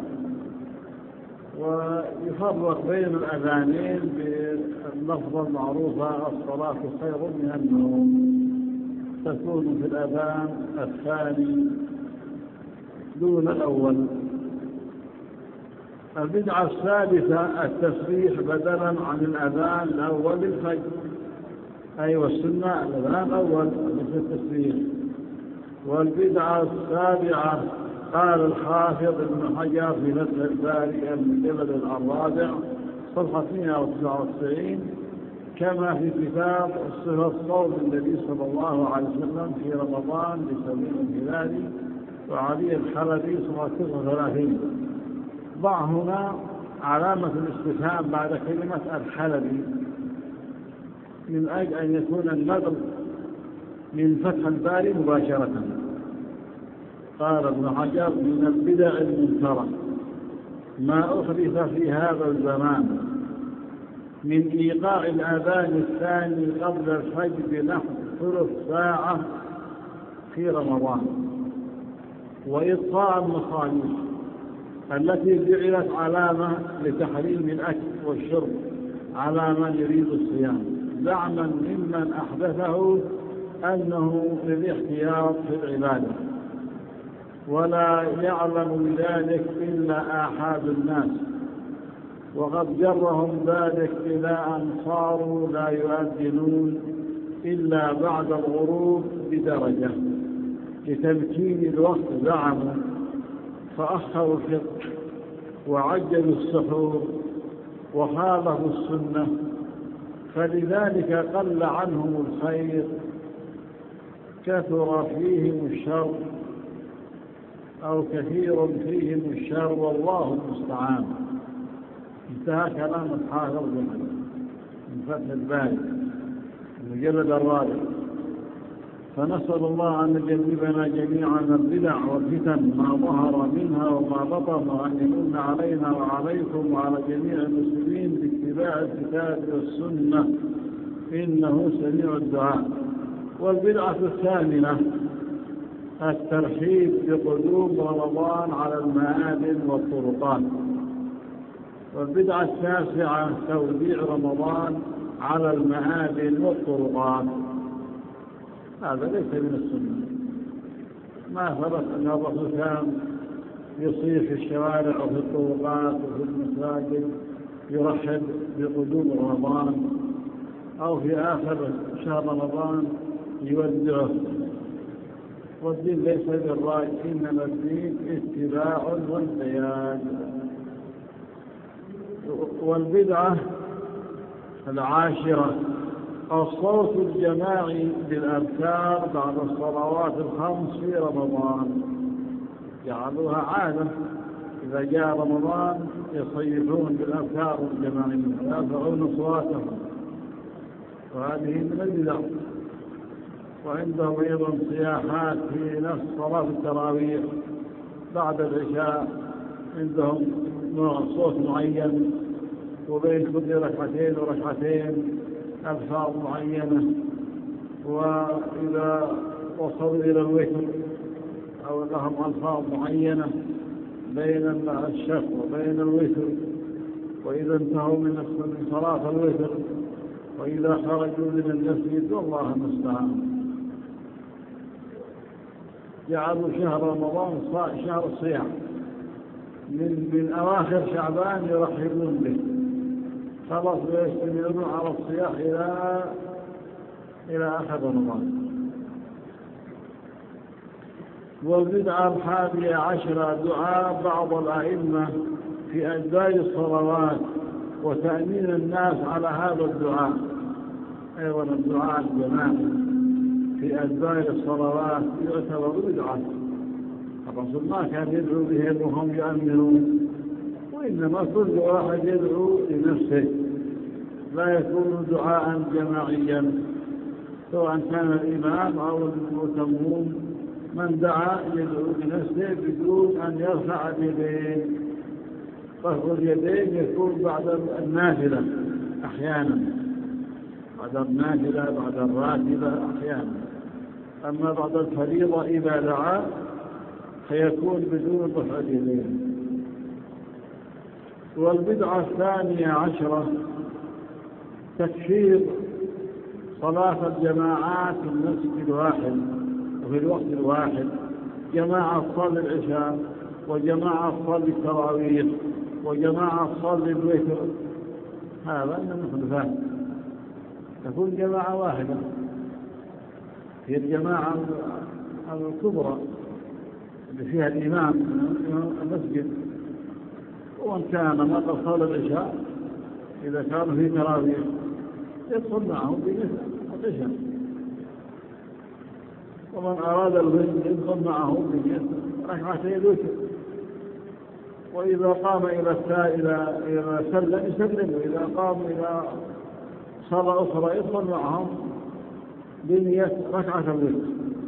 ويفرق بين الأذانين باللفظة المعروفة: الصلاة خير من النوم، تكون في الأذان الثاني دون الأول. البدعة الثالثة التسبيح بدلا عن الأذان الأول للفجر، أي والسنة الأذان الأول مثل التسبيح. والبدعة السابعة قال الحافظ ابن حجر في فتح الباري المجلد الرابع صفحة مئة وتسعة وتسعين: كما في كتاب صفة صوم النبي صلى الله عليه وسلم في رمضان لسليم الهلالي وعلي الحلبي صفحة تسعة وثلاثين. ضع هنا علامة الاستفهام بعد كلمة الحلبي من أجل أن يكون النقل من فتح الباري مباشرة. قال ابن حجر: من البدع المنكرة ما أحدث في هذا الزمان من إيقاع الأذان الثاني قبل الفجر بنحو ثلث ساعة في رمضان، وإطفاء المصابيح التي جعلت علامة لتحريم الأكل والشرب على من يريد الصيام، زعما ممن أحدثه أنه للاحتياط في العبادة، ولا يعلم ذلك إلا آحاد الناس، وقد جرهم ذلك إلى أن صاروا لا يؤذنون إلا بعد الغروب بدرجة لتمكين الوقت زعموا، فأخروا الفطر وعجلوا السحور وخالفوا السنة، فلذلك قل عنهم الخير كثر فيهم الشر أو كثير فيهم الشر والله المستعان. انتهى كلام الحافظ من فتح الباري المجلد الرابع. فنسأل الله أن يجنبنا جميعا البدع والفتن ما ظهر منها وما بطن، وأن يمن علينا وعليكم وعلى جميع المسلمين باتباع الكتاب والسنة، إنه سميع الدعاء. والبدعة الثامنة الترحيب بقدوم رمضان على المآذن والطرقات. والبدعة التاسعة توديع رمضان على المآذن والطرقات، هذا ليس من السنة. ما ثبت أن الرسول كان يصيح في الشوارع وفي الطرقات وفي المساجد يرحب بقدوم رمضان، أو في آخر شهر رمضان يودعه. والدين ليس بالرأي، إنما الدين اتباع وانقياد. والبدعة العاشرة الصوت الجماعي بالأذكار بعد الصلوات الخمس في رمضان، جعلوها عادة، إذا جاء رمضان يصيحون بالأذكار الجماعية ويرفعون صواتهم. وهذه من البدع. وعندهم أيضا صياحات في نفس صلاة التراويح بعد العشاء، عندهم صوت معين، وبين كل ركعتين وركعتين ألفاظ معينة. وإذا وصلوا إلى الوتر أو لهم ألفاظ معينة بين الشفع وبين الوتر. وإذا انتهوا من صلاة الوتر وإذا خرجوا من المسجد والله المستعان. جعلوا شهر رمضان شهر الصيام، من من أواخر شعبان يرحبون به، خلاص ويستمرون على الصيام إلى إلى آخر رمضان. والبدعة الحادية عشرة دعاء بعض الأئمة في أجزاء الصلوات وتأمين الناس على هذا الدعاء. أيضا الدعاء الجماعي في أجزاء الصلوات يعتبر بدعة. الرسول ما كان يدعو بهم وهم يؤمنون، وإنما كل واحد يدعو لنفسه، لا يكون دعاء جماعيا، سواء كان الإمام أو المؤتمون. من دعا يدعو لنفسه بدون أن يرفع يديه. رفع اليدين يكون بعد النافلة أحيانا، بعد النافلة بعد الراتبة أحيانا. أما بعد الفريضة إذا دعا فيكون بدون رفع اليدين. والبدعة الثانية عشرة تكفير صلاة الجماعات في المسجد الواحد وفي الوقت الواحد، جماعة تصلي العشاء وجماعة تصلي التراويح وجماعة تصلي الوتر. هذا من المحدثات. تكون جماعة واحدة هي الجماعة الكبرى اللي فيها الإمام المسجد، ومن كان ما قد صلى العشاء إذا كانوا في تراويح يدخل معهم بمثل العشاء، ومن أراد الوتر يدخل معه بمثل ركعتي الوتر. وإذا قام إلى إلى إلى سلم يسلم، وإذا قام إلى صلاة أخرى يدخل معهم بنية ركعة الوتر.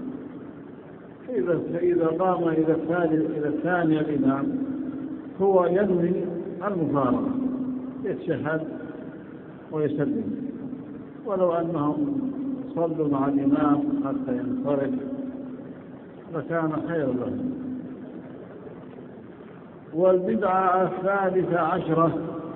إذا إذا قام إلى الثاني إلى الثاني الإمام هو ينوي المفارقة، يتشهد ويسلم، ولو أنهم صلوا مع الإمام حتى ينصرف لكان خير لهم. والبدعة الثالثة عشرة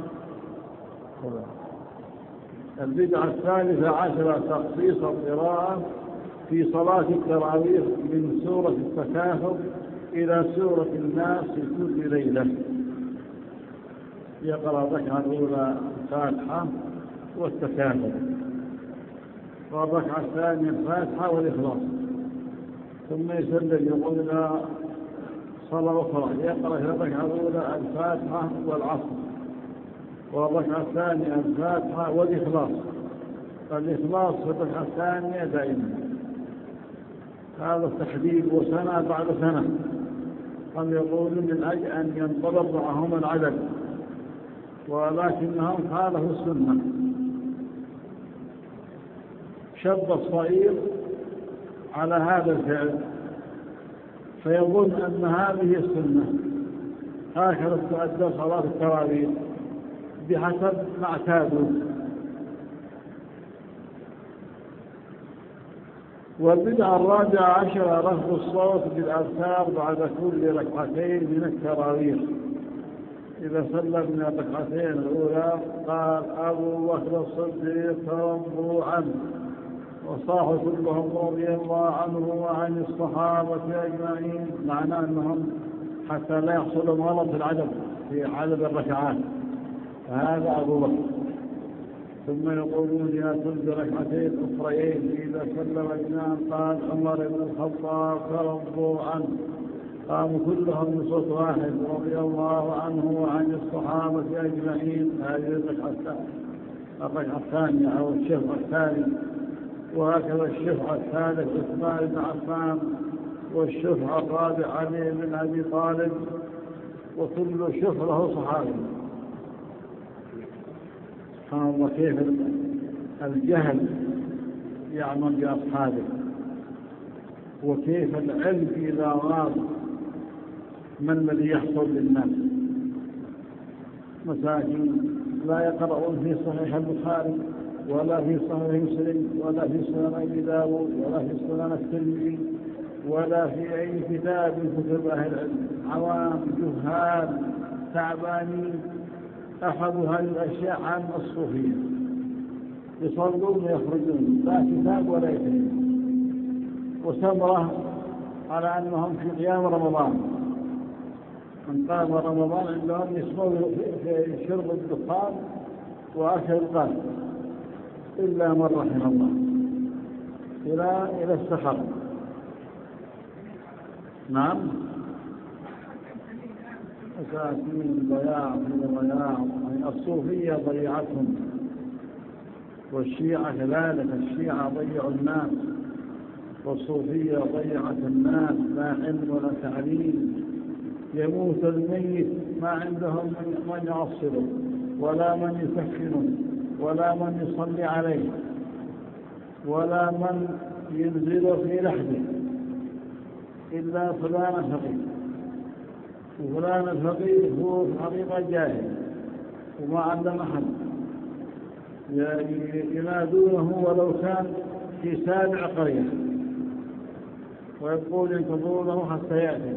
البدعة الثالثة عشرة تخصيص القراءة في صلاة التراويح من سورة التكاثر إلى سورة الناس في كل ليلة. يقرأ الركعة الأولى الفاتحة والتكاثر، والركعة الثانية الفاتحة والإخلاص، ثم يسلم يقول إلى صلاة أخرى يقرأ في الركعة الأولى الفاتحة والعصر، والركعة الثانية الفاتحة والإخلاص. الإخلاص في الركعة الثانية دائما. هذا التحديد وسنة بعد سنة، هم يقولون من أجل أن ينضبط معهم العدد، ولكنهم خالفوا السنة. شب الصغير على هذا الفعل فيظن أن هذه السنة، هكذا تؤدى صلاة التراويح بحسب ما اعتادوا. والبدعة الرابعة عشرة رفع الصوت بالأذكار بعد كل ركعتين من التراويح. إذا صلى من الركعتين الأولى قال أبو بكر الصديق رضي عنه وصاح كلهم رضي الله عنه وعن الصحابة أجمعين، معناه أنهم حتى لا يحصل غلط في العدد في عدد الركعات، فهذا أبو بكر. ثم يقولون يا كل ركعتين أخريين. إذا سلم الإمام قال عمر بن الخطاب رضي عنه، قاموا كلهم بصوت واحد رضي الله عنه وعن الصحابة أجمعين. هذه الركعة الثانية أو الشفع الثاني. وهكذا الشفع الثالث عثمان بن عفان، والشفع الرابع علي بن أبي طالب، وكل شفع له صحابي. سبحان الله كيف الجهل يعمل بأصحابه، وكيف العلم إذا غاب ما الذي يحصل للناس. مساكين لا يقرؤون في صحيح البخاري ولا في صحيح مسلم ولا في سنن أبي داود ولا في سنن الترمذي ولا في أي كتاب من كتب أهل العلم، عوام جهال تعبانين أخذوا هذه الأشياء عن الصوفية، يصلون ويخرجون لا كتاب ولا يتم، وسمرة على أنهم في قيام رمضان، من قام رمضان عندهم يسموا في شرب الدخان وأكل القلب إلا من رحم الله إلى إلى السحر. نعم، مساكين ضياع في ضياع. الصوفية ضيعتهم، والشيعة كذلك، الشيعة ضيعوا الناس، والصوفية ضيعت الناس، لا علم ولا تعليم. يموت الميت ما عندهم من يعصره ولا من يكفنه ولا من يصلي عليه ولا من ينزل في لحده إلا فلان فقير، وفلان الفقير هو في الحقيقة جاهل وما عنده محل، ينادونه ولو كان في سابع قرية ويقول ينتظرونه حتى يأتي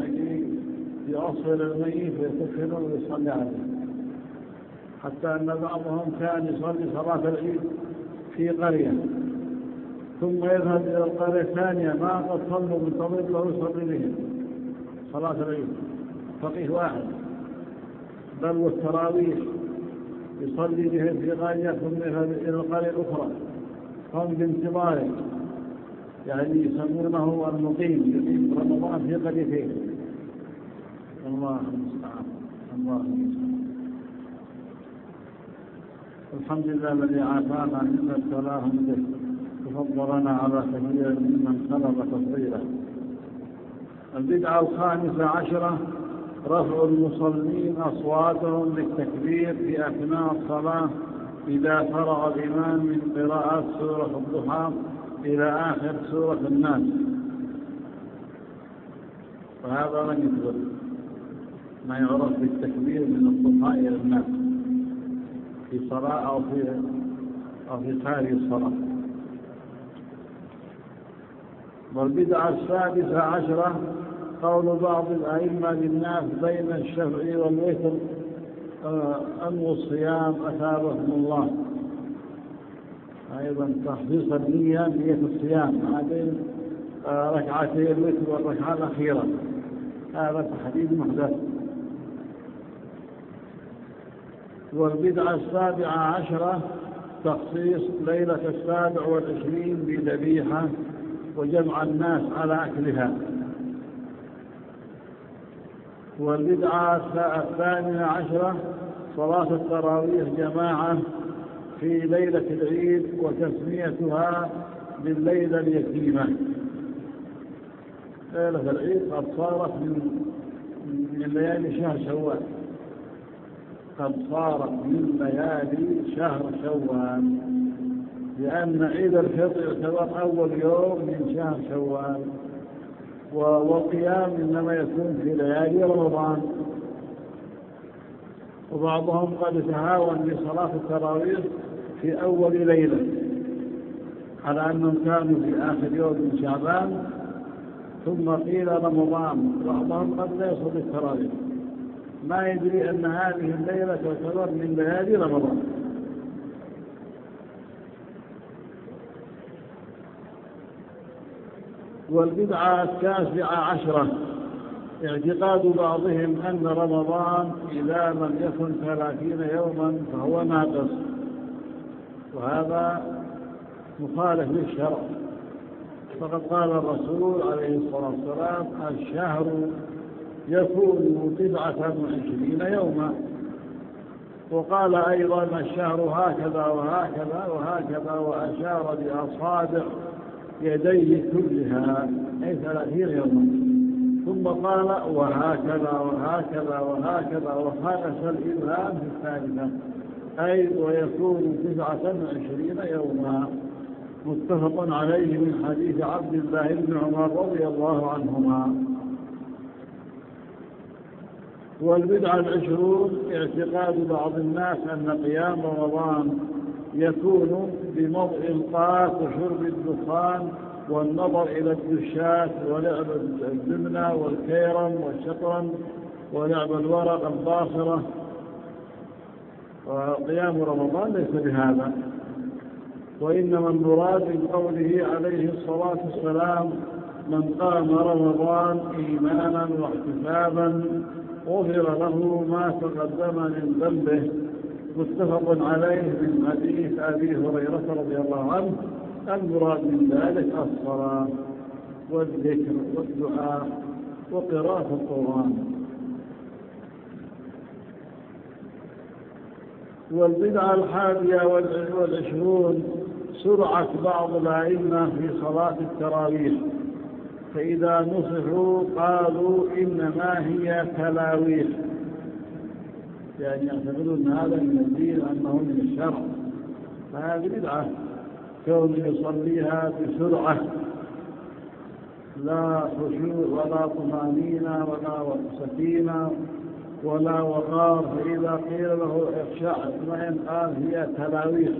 يأصل الميت ويكفنه ويصلي عليه. حتى أن بعضهم كان يصلي صلاة العيد في قرية ثم يذهب إلى القرية الثانية ما قد صلوا من طبيب له يصلي بهم صلاة العيد، فقيه واحد. بل والتراويح يصلي بهم في قرية ثم يذهب إلى القرية الأخرى، هم بانتظاره، يعني يسمونه المقيم، يقيم رمضان في قريتين. الله المستعان، الله المستعان. الحمد لله الذي عافانا مما ابتلاهم به وفضلنا على كثير ممن خلق تفضيلا. البدعة الخامسة عشرة رفع المصلين أصواتهم بالتكبير في أثناء الصلاة إذا فرغ الإمام من قراءة سورة الضحى إلى آخر سورة الناس، وهذا لم يثبت ما يعرف بالتكبير من الضحى إلى الناس في صلاة أو في أو في خارج الصلاة. والبدعة السادسة عشرة قول بعض الأئمة للناس بين الشفع والوتر أنووا الصيام أثابكم الله، أيضا تخصيص النية نية الصيام هذين ركعتي الوتر والركعة الأخيرة، هذا تحديد محدث. والبدعة السابعة عشرة تخصيص ليلة السابع والعشرين بذبيحة وجمع الناس على أكلها. والبدعة الثانية عشرة صلاة التراويح جماعة في ليلة العيد وتسميتها بالليلة اليتيمة. ليلة العيد قد صارت من من ليالي شهر شوال، قد صارت من ليالي شهر شوال، لأن عيد الفطر يعتبر أول يوم من شهر شوال، والقيام إنما يكون في ليالي رمضان. وبعضهم قد تهاون بصلاة التراويح في أول ليلة على أنهم كانوا في آخر يوم من شعبان ثم قيل رمضان. بعضهم قد لا يصلي التراويح ما يدري أن هذه الليلة تعتبر من ليالي رمضان. والبدعة التاسعة عشرة اعتقاد بعضهم أن رمضان إذا لم يكن ثلاثين يوما فهو ناقص، وهذا مخالف للشرع. فقد قال الرسول عليه الصلاة والسلام الشهر يكون تسعة وعشرين يوما، وقال أيضا الشهر هكذا وهكذا وهكذا، وأشار بأصابع يديه كلها أي ثلاثين يوما، ثم قال وهكذا وهكذا وهكذا، وخالف الإبهام في الثالثة أي ويكون تسعة وعشرين يوما، متفق عليه من حديث عبد الله بن عمر رضي الله عنهما. والبدعة العشرون اعتقاد بعض الناس أن قيام رمضان يكون بمضغ القات وشرب الدخان والنظر إلى الدشات ولعب الدمنة والكيرم والشطرنج ولعب الورق الباصرة. وقيام رمضان ليس بهذا، وإنما المراد من قوله عليه الصلاة والسلام: من قام رمضان إيمانا واحتسابا غفر له ما تقدم من ذنبه. متفق عليه من حديث أبي هريرة رضي الله عنه. المراد من ذلك الصلاة والذكر والدعاء وقراءة القرآن. والبدعة الحادية والعشرون سرعة بعض الأئمة في صلاة التراويح، فإذا نصحوا قالوا إنما هي تلاويح، يعني يعتقدون هذا من الدين أنه من الشرع، فهذه بدعة كون يصليها بسرعة لا خشوع ولا طمأنينة ولا سكينة ولا وقار، فإذا قيل له اخشع اطمئن قال هي تلاويح.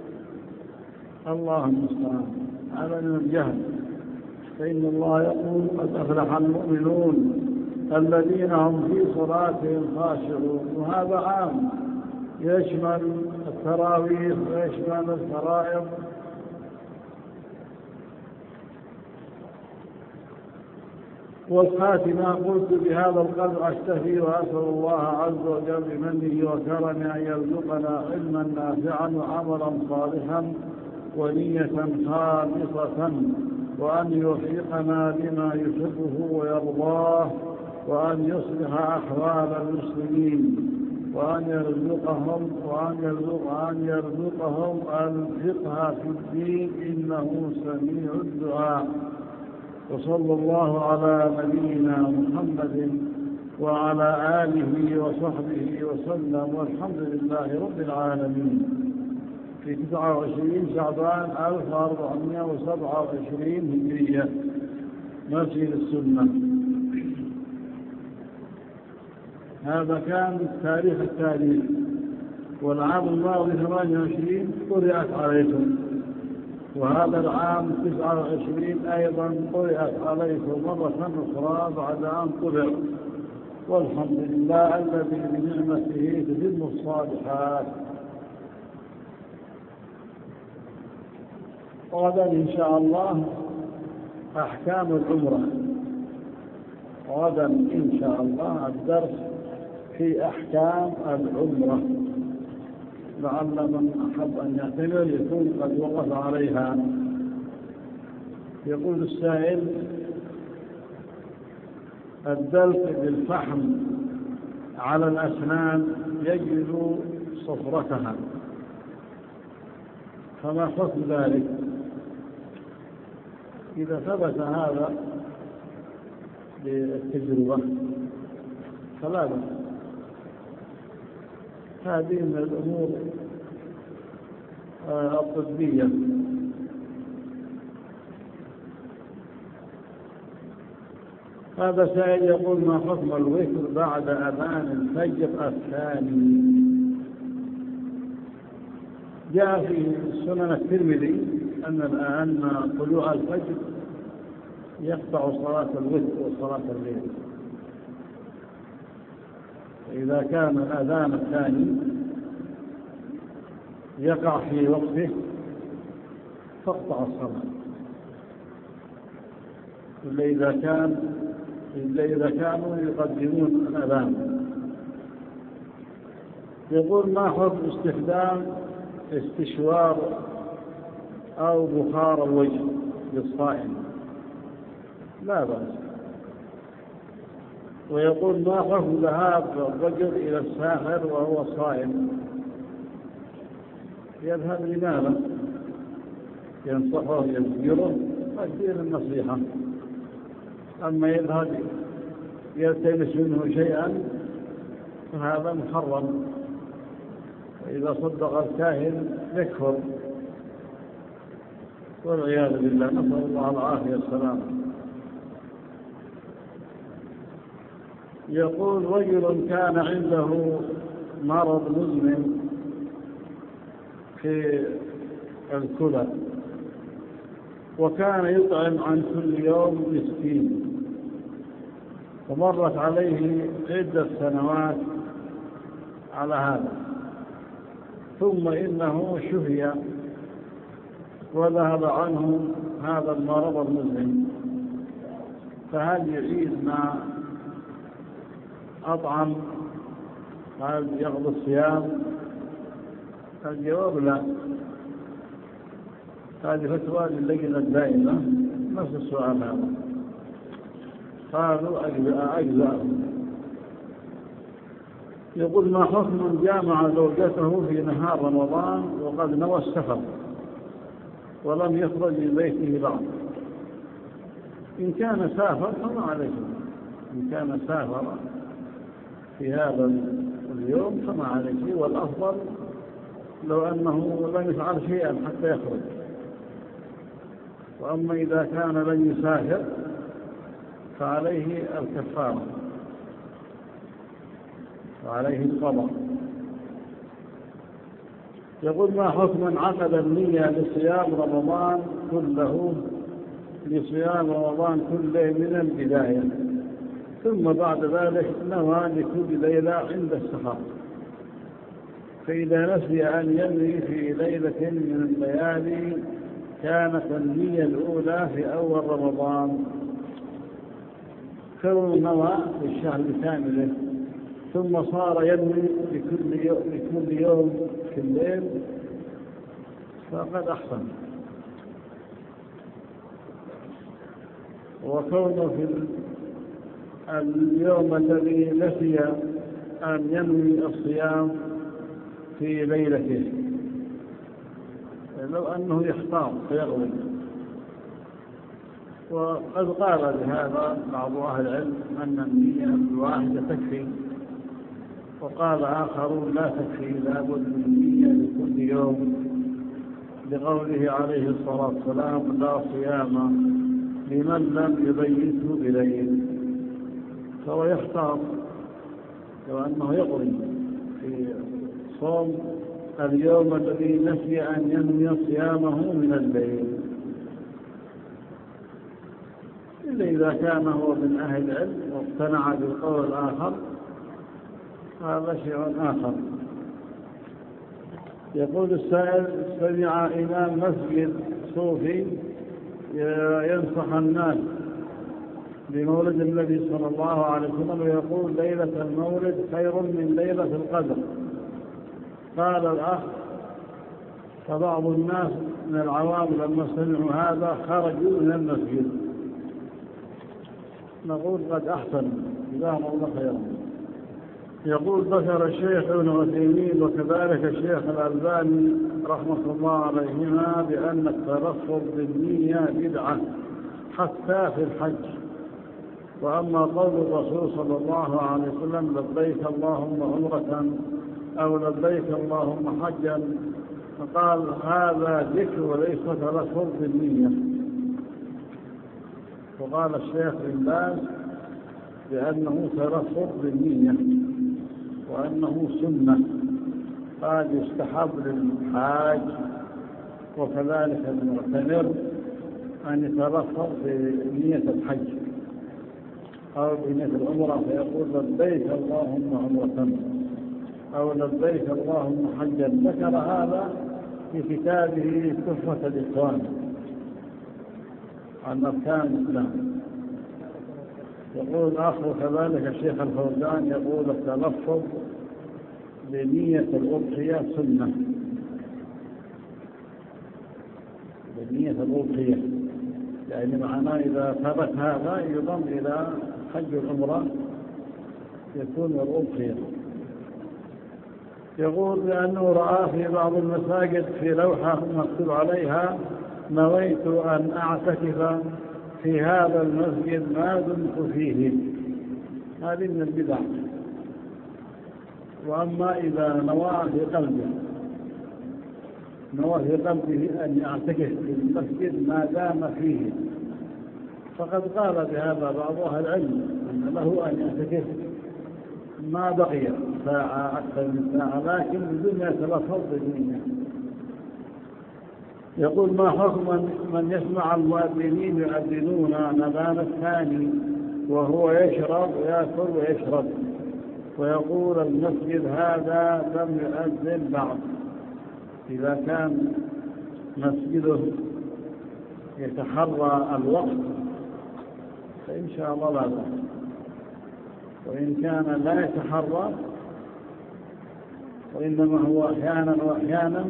الله المستعان، هذا من الجهل. فإن الله يقول: قد أفلح المؤمنون الذين هم في صلاتهم خاشعون. وهذا عام يشمل التراويح ويشمل الفرائض. والخاتمة: قلت بهذا القدر أشتهي وأسأل الله عز وجل بمنه وكرمه أن يرزقنا علما نافعا وعملا صالحا ونية خالصة، وأن يوفقنا لما يحبه ويرضاه، وأن يصلح أحوال المسلمين، وأن يرزقهم وأن يرزق أن يرزقهم الفقه في الدين، إنه سميع الدعاء. وصلى الله على نبينا محمد وعلى آله وصحبه وسلم، والحمد لله رب العالمين. في تسعة وعشرين شعبان ألف وأربعمائة وسبعة وعشرين هجرية، مسجد السنة. هذا كان تاريخ التاريخ. والعام الماضي ثمانية وعشرين قرأت عليكم، وهذا العام تسعة وعشرين أيضا قرأت عليكم مرة أخرى بعد أن طبع. والحمد لله الذي بنعمته تتم الصالحات. غدا إن شاء الله أحكام العمرة، غدا إن شاء الله الدرس في أحكام العمرة، لعل من أحب أن يعتمر يكون قد وقف عليها. يقول السائل: الدلق بالفحم على الأسنان يجد صفرتها، فما حكم ذلك؟ إذا ثبت هذا بالتجربة فلا بأس. هذه من الأمور الطبية. هذا سائل يقول: ما حكم الوتر بعد أذان الفجر الثاني؟ جاء في سنن الترمذي أن أن طلوع الفجر يقطع صلاة الوتر وصلاة الليل، إذا كان الأذان الثاني يقع في وقته فاقطع الصلاة، إلا إذا كان إلا إذا كانوا يقدمون الأذان. يقول: ما حكم استخدام استشوار أو بخار الوجه للصائم؟ لا بأس. ويقول: ما حكم ذهاب الرجل إلى الساحر وهو صائم؟ يذهب لماذا؟ ينصحه يزجره تقدير النصيحة. أما يذهب يلتمس منه شيئا فهذا محرم، وإذا صدق الكاهن يكفر، والعياذ بالله، نسأل الله العافية والسلامة. يقول رجل كان عنده مرض مزمن في الكلى، وكان يطعم عن كل يوم مسكين، ومرت عليه عدة سنوات على هذا، ثم إنه شفي وذهب عنه هذا المرض المزمن، فهل يعيد ما أطعم؟ هل يقضي الصيام؟ الجواب لا. هذه فتوى للجنة الدائمة، نفس السؤال هذا، قالوا أجزاء. يقول ما حكم جامع زوجته في نهار رمضان وقد نوى السفر ولم يخرج من بيته بعد؟ إن كان سافر فما عليه، إن كان سافر في هذا اليوم فما عليه، والأفضل لو أنه لم يفعل شيئا حتى يخرج. وأما إذا كان لن يسافر فعليه الكفارة وعليه القضاء. يقول ما حكم من عقد النية لصيام رمضان كله لصيام رمضان كله من البداية، ثم بعد ذلك نوى لكل ليلة عند السحر، فإذا نسي أن ينوي في ليلة من الليالي كانت النية الأولى في أول رمضان، كون نوى في الشهر كامله ثم صار ينوي لكل يوم, لكل يوم في الليل فقد أحسن. وكونه في اليوم الذي نسي أن ينوي الصيام في ليلته، لو أنه يحتاط فيغلب. وقد قال بهذا بعض أهل العلم أن النية الواحدة تكفي، وقال آخرون لا تكفي، لابد من النية لكل يوم، لقوله عليه الصلاة والسلام لا صيام لمن لم يبيته بليل، فهو يحتاط لو أنه يقضي في صوم اليوم الذي نسي أن ينوي صيامه من الليل، إلا إذا كان هو من أهل العلم واقتنع بالقول الآخر هذا شيء آخر. يقول السائل سمع إمام مسجد صوفي ينصح الناس بمولد النبي صلى الله عليه وسلم ويقول ليلة المولد خير من ليلة القدر. قال الأخ فبعض الناس من العوام لما سمعوا هذا خرجوا من المسجد. نقول قد أحسن، جزاهم الله خيرا. يقول ذكر الشيخ ابن عثيمين وكذلك الشيخ الألباني رحمة الله عليهما بأن التلفظ بالنية بدعة حتى في الحج. وأما قول الرسول صلى الله عليه وسلم لبيك اللهم عمرة أو لبيك اللهم حجا، فقال هذا ذكر وليس تلفظ بالنية. وقال الشيخ بن باز بأنه تلفظ بالنية وأنه سنة، قال يستحب للحاج وكذلك المعتمر أن يتلفظ بنية الحج أو بنية العمرة فيقول لبيك اللهم عمرة أو لبيك اللهم حجا. ذكر هذا في كتابه تحفة الإخوان عن أركان الإسلام. يقول آخر كذلك الشيخ الفوزان يقول التلفظ بنية الأضحية سنة، بنية الأضحية يعني معناه إذا ثبت هذا يضم إلى حج العمرة يكون الأضحية. يقول لأنه رأى في بعض المساجد في لوحة مكتوب عليها نويت أن أعتكف في هذا المسجد ما دمت فيه. هذه من البدع، وأما إذا نوى في قلبه نوى في قلبه أن يعتكف في المسجد ما دام فيه، فقد قال بهذا بعض أهل العلم أن له أن يعتكف ما بقي ساعة أكثر من ساعة، لكن بدون يتلفظ بدينه. يقول: ما حكم من يسمع المؤذنين يؤذنون أذان الثاني وهو يشرب ويأكل ويشرب ويقول المسجد هذا لم يؤذن بعد؟ إذا كان مسجده يتحرى الوقت فإن شاء الله لا بأس، وإن كان لا يتحرى وإنما هو أحيانا وأحيانا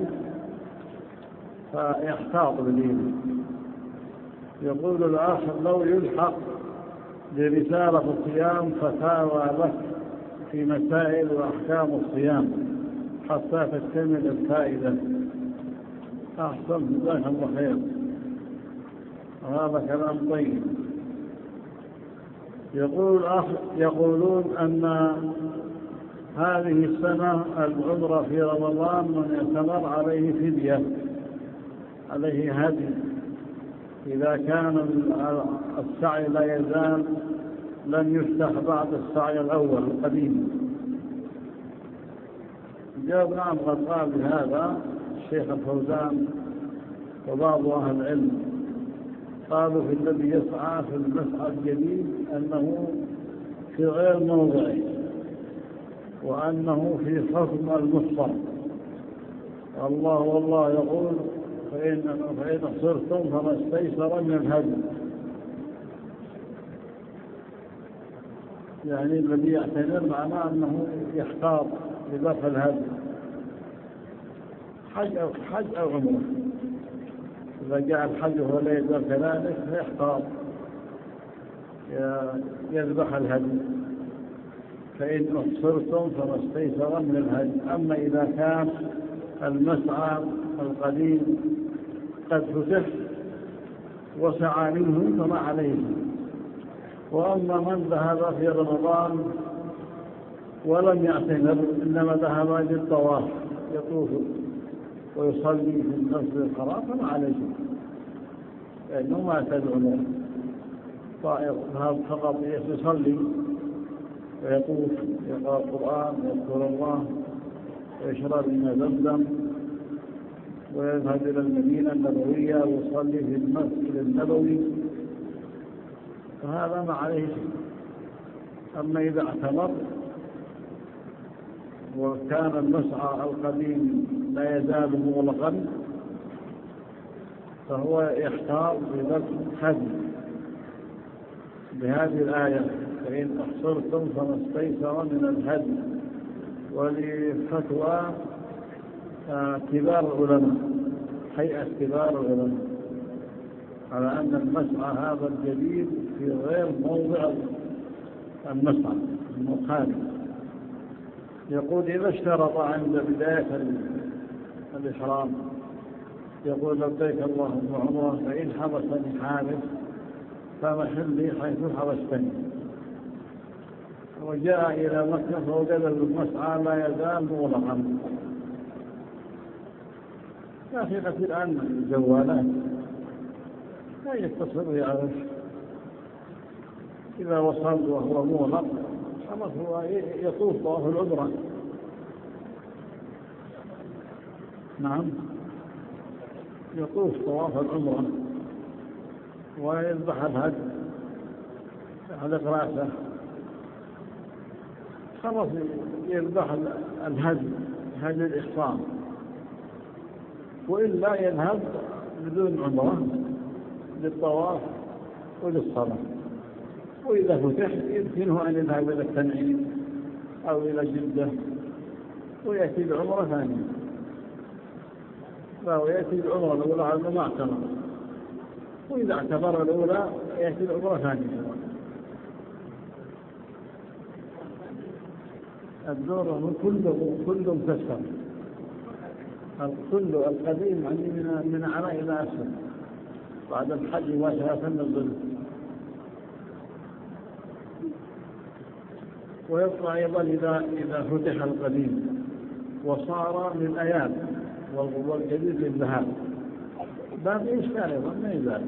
فيحتاط بدينه. يقول الآخر: لو يلحق برسالة الصيام فتاوى لك في مسائل وأحكام الصيام حتى تكتمل الفائدة. أحسن، جزاك الله خير، هذا كلام طيب. يقول يقولون أن هذه السنة العمرة في رمضان من اعتبر عليه فدية، عليه هدي إذا كان السعي لا يزال لم يفتح بعد السعي الأول القديم. جاب: نعم، قد قال بهذا الشيخ الفوزان وبعض أهل العلم، قالوا في الذي يسعى في المسعى الجديد أنه في غير موضعه وأنه في حكم المفطر. الله والله يقول: فإن فإن أحصرتم فما استيسر من الهدي. يعني الذي يعتبر معناه أنه يحتاط لذبح الهدي، حج أو حج أو عمره. إذا جاء الحج وهو لا يزال كذلك فيحتاط يذبح الهدي. فإن أحصرتم فما استيسر من الهدي. أما إذا كان المسعى القديم قد فتح وسعى منه فما عليه. وأما من ذهب في رمضان ولم يعتمر إنما ذهب للطواف يطوف ويصلي في المسجد الحرام فما عليه، لأنه ما تدعو له طائر فقط يصلي ويطوف يقرأ القرآن ويذكر الله ويشرب من زمزم ويذهب إلى المدينة النبوية ويصلي في المسجد النبوي، فهذا ما عليه شيء. أما إذا اعتمر وكان المسعى القديم لا يزال مغلقا فهو يحتاط بذبح الهدي بهذه الآية: فإن أحصرتم فما استيسر من الهدي. ولفتوى كبار العلماء، هيئة كبار العلماء، على أن المسعى هذا الجديد في غير موضع المسعى المخالف. يقول: إذا اشترط عند بداية الإحرام يقول: لبيك اللهم عمره، فإن حبسني حابس فمحلي حيث حبستني. وجاء إلى مكة فوجد المسعى لا يزال مغلقا. لا في قتل الآن الجوالات لا يتصل ويعرف، إذا وصل وهو مغلق خلاص هو يطوف طواف العمرة. نعم، يطوف طواف العمرة ويذبح الهدي يحلق رأسه، خلاص يذبح الهدي هدي الإحصان، وإلا يذهب بدون عمرة للطواف وللصلاة. وإذا فتح يمكنه أن يذهب إلى التنعيم أو إلى جدة ويأتي بعمرة ثانية، فهو يأتي بعمرة الأولى على ما اعتبر، وإذا اعتبر الأولى يأتي بعمرة ثانية. الدور كله كله مكسر، كله القديم عندي من من أعلى إلى أسفل بعد الحج مباشرة من الظل. ويبقى أيضا إذا إذا فتح القديم وصار للأيام والجديد للذهاب باقي إشكال أيضا ما يزال.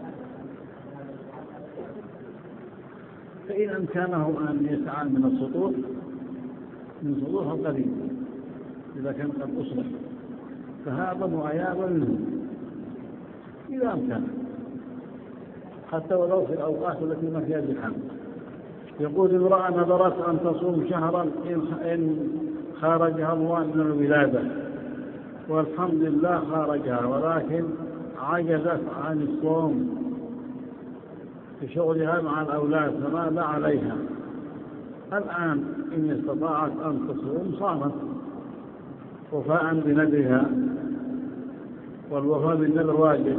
فإن أمكانه أن يسعى من السطور من سطور القديم إذا كان قد أصلح فهذا وأيابا منه إذا أمكانه، حتى ولو في الأوقات التي ما فيها زحام. يقول امرأة نذرت أن تصوم شهرا إن خارجها الله من الولادة والحمد لله خارجها، ولكن عجزت عن الصوم في شغلها مع الأولاد، فماذا عليها؟ الآن إن استطاعت أن تصوم صامت وفاء بنذرها، والوفاء بالنذر واجب،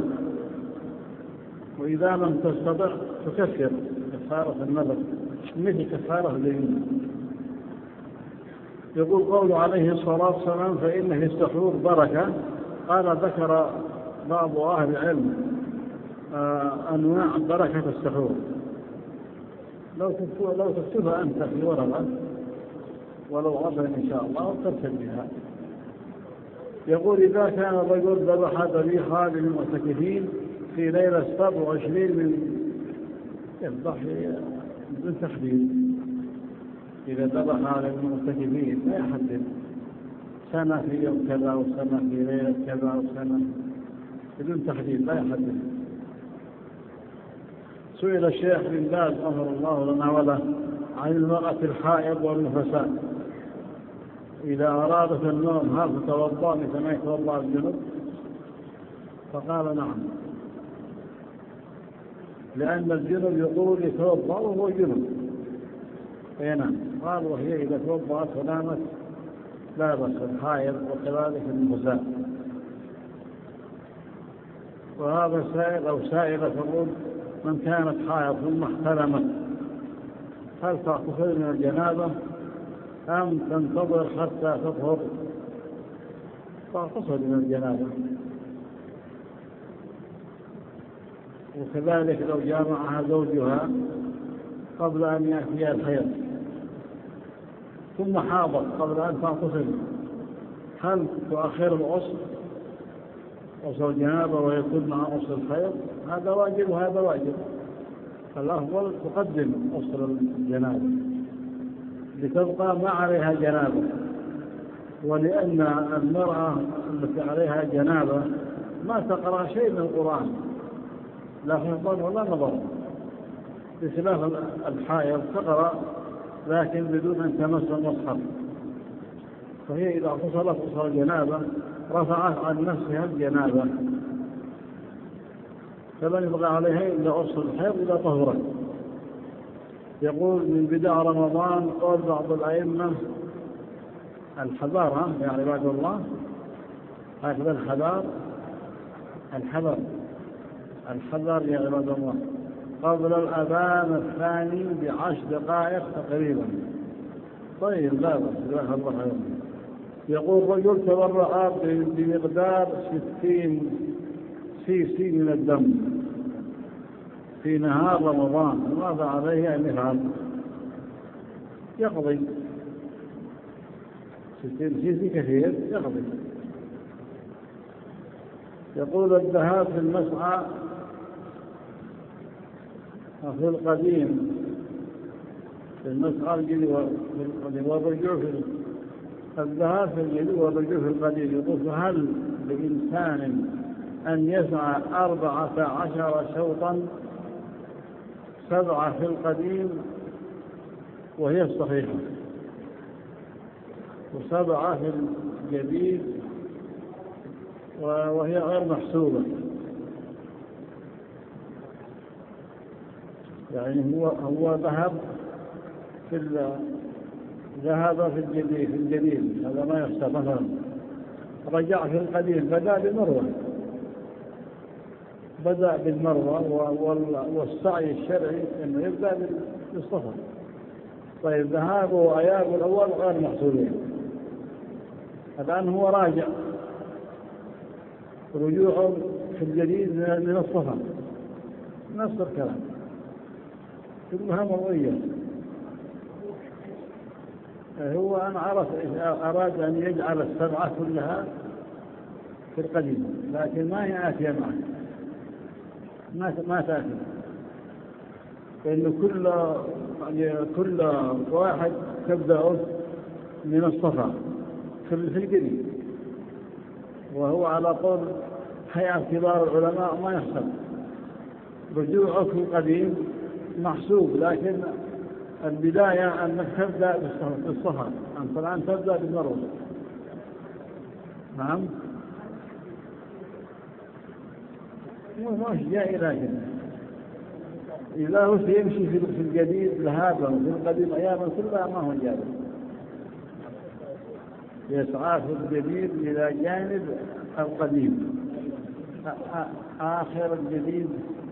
وإذا لم تستطع تكفر كفارة النذر مثل كفارة اليمين. يقول قوله عليه الصلاة والسلام فإن في السحور بركة. قال ذكر بعض أهل العلم أنواع بركة السحور، لو تكتبها لو تكتبها أنت في ورقة ولو غدا إن شاء الله وترتب بها. يقول إذا كان الرجل ذبح ذبيحة للمعتكفين في ليلة سبع وعشرين من الضحية بدون تحديد، إذا ذبح للمعتكفين لا يحدد سنة في يوم كذا وسنة في ليلة كذا وسنة بدون تحديد لا يحدد. سئل الشيخ بن باز غفر الله لنا وله عن المرأة الحائض والنفساء إذا أرادت النوم هل تتوضأ مثل ما يتوضأ الجنب؟ فقال نعم، لأن الجنب يقول يتوضأ وهو جنب فينام. قال وهي إذا توضأت ونامت لا بأس الحائض وكذلك النفساء. وهذا سائل أو سائلة تقول من كانت حائض ثم احتلمت هل تغتسل من الجنابة أم تنتظر حتى تطهر؟ تغتسل من الجنابة. وكذلك لو جامعها زوجها قبل أن يأتي الحيض ثم حاضت قبل أن تغتسل هل تؤخر الغسل غسل الجنابة ويكون مع غسل الحيض؟ هذا واجب وهذا واجب. الأفضل تقدم غسل الجنابة لتبقى ما عليها جنابة، ولأن المرأة التي عليها جنابة ما تقرأ شيء من القرآن لا حفظا ولا نظرا، بخلاف الحائض تقرأ لكن بدون أن تمس المصحف، فهي إذا اغتسلت غسل الجنابة رفعت عن نفسها الجنابة، فلا يبقى عليها إلا غسل الحيض إذا طهرت. يقول من بداية رمضان قول بعض الأئمة الحذر يا عباد الله، هكذا الحذر الحذر الحذر يا عباد الله قبل الأذان الثاني بعشر دقائق تقريبا. طيب لا بأس جزاك الله خيرا. يقول رجل تبرع بمقدار ستين سي سي من الدم في نهار رمضان، ماذا عليه أن يفعل؟ يقضي. ستين سي سي كثير يقضي. يقول الذهاب في المسعى في القديم في المسعى الجديد والرجوع في الذهاب في الجديد والرجوع في القديم. يقول فهل لإنسان أن يسعى أربعة عشر شوطا سبعة في القديم وهي الصحيحة وسبعة في الجديد وهي غير محسوبة؟ يعني هو هو ذهب في ذهب في الجديد في الجديد هذا ما يحسب، مثلا رجع في القديم بدأ بالمروة بدأ بالمروة والسعي الشرعي انه يبدأ بالصفا. طيب ذهابه وأيابه الأول غير محسوبين، الآن هو راجع رجوعه في الجديد من الصفا نفس الكلام كلها مرضية. هو أنا عرف أراد أن يجعل السبعة كلها في القديم، لكن ما هي آتية معه، ما ما تأتي، لأن كل يعني كل واحد تبدأ من الصفا في القديم، وهو على قول هيئة كبار العلماء ما يحصل رجوعه في القديم محسوب، لكن البداية أنك تبدأ بالصفا، أنت الآن تبدأ بالمروة. نعم، مش جاي، لكن إذا هو سيمشي في الجديد لهذا وفي القديم أياما كلها ما هو جاي، يسعى في الجديد إلى جانب القديم، آخر الجديد.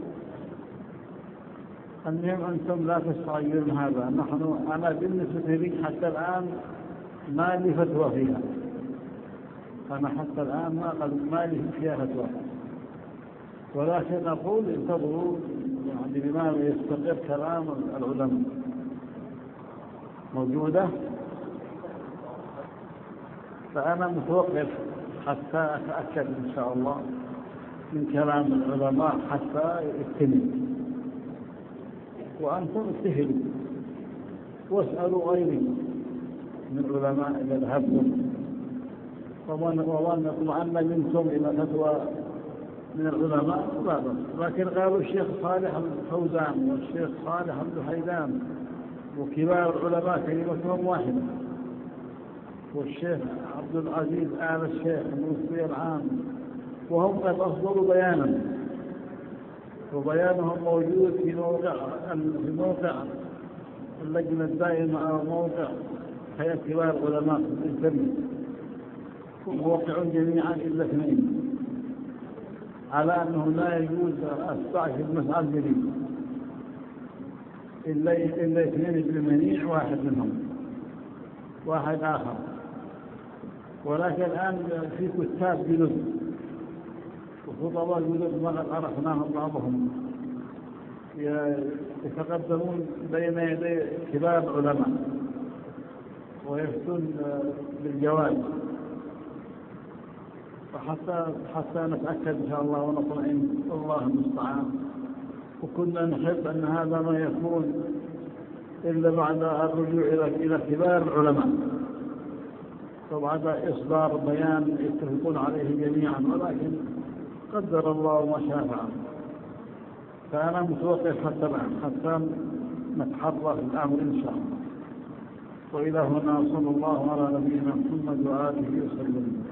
المهم أنتم لا تستعجلون هذا، نحن أنا بالنسبة لي حتى الآن ما لي فتوى فيها، أنا حتى الآن ما قد ما لي فيها فتوى، ولكن أقول انتظروا يعني بما يستقر كلام العلماء موجودة، فأنا متوقف حتى أتأكد إن شاء الله من كلام العلماء حتى يتم، وأنتم اجتهدوا واسألوا غيري من علماء إذا ذهبتم، وظن اطمأن منكم إلى فتوى من العلماء لا بس. لكن قالوا الشيخ صالح الفوزان والشيخ صالح الحيدان وكبار العلماء كلمتهم واحدة، والشيخ عبد العزيز آل الشيخ المفتي العام، وهم قد أصدروا بيانا، وبيانهم موجود في موقع في موقع اللجنة الدائمة أو موقع هيئة كبار العلماء في الإنترنت، موقعون جميعا إلا اثنين، على أنه لا يجوز السعي في المسعى الجديد إلا إلا اثنين بالمنيع، واحد منهم واحد آخر. ولكن الآن في كتاب جدد وخطباء جدد ما عرفناهم بعضهم يتقدمون بين يدي كبار العلماء ويفتون بالجواز، فحتى حتى نتأكد إن شاء الله ونطمئن، الله المستعان. وكنا نحب أن هذا ما يكون إلا بعد الرجوع إلى إلى كبار العلماء وبعد إصدار بيان يتفقون عليه جميعا، ولكن قدر الله ما شاء فعل. فأنا متوقف حتى الآن حتى نتحرى في الأمر إن شاء الله. وإلى هنا صلى الله على نبينا محمد وآله وسلم.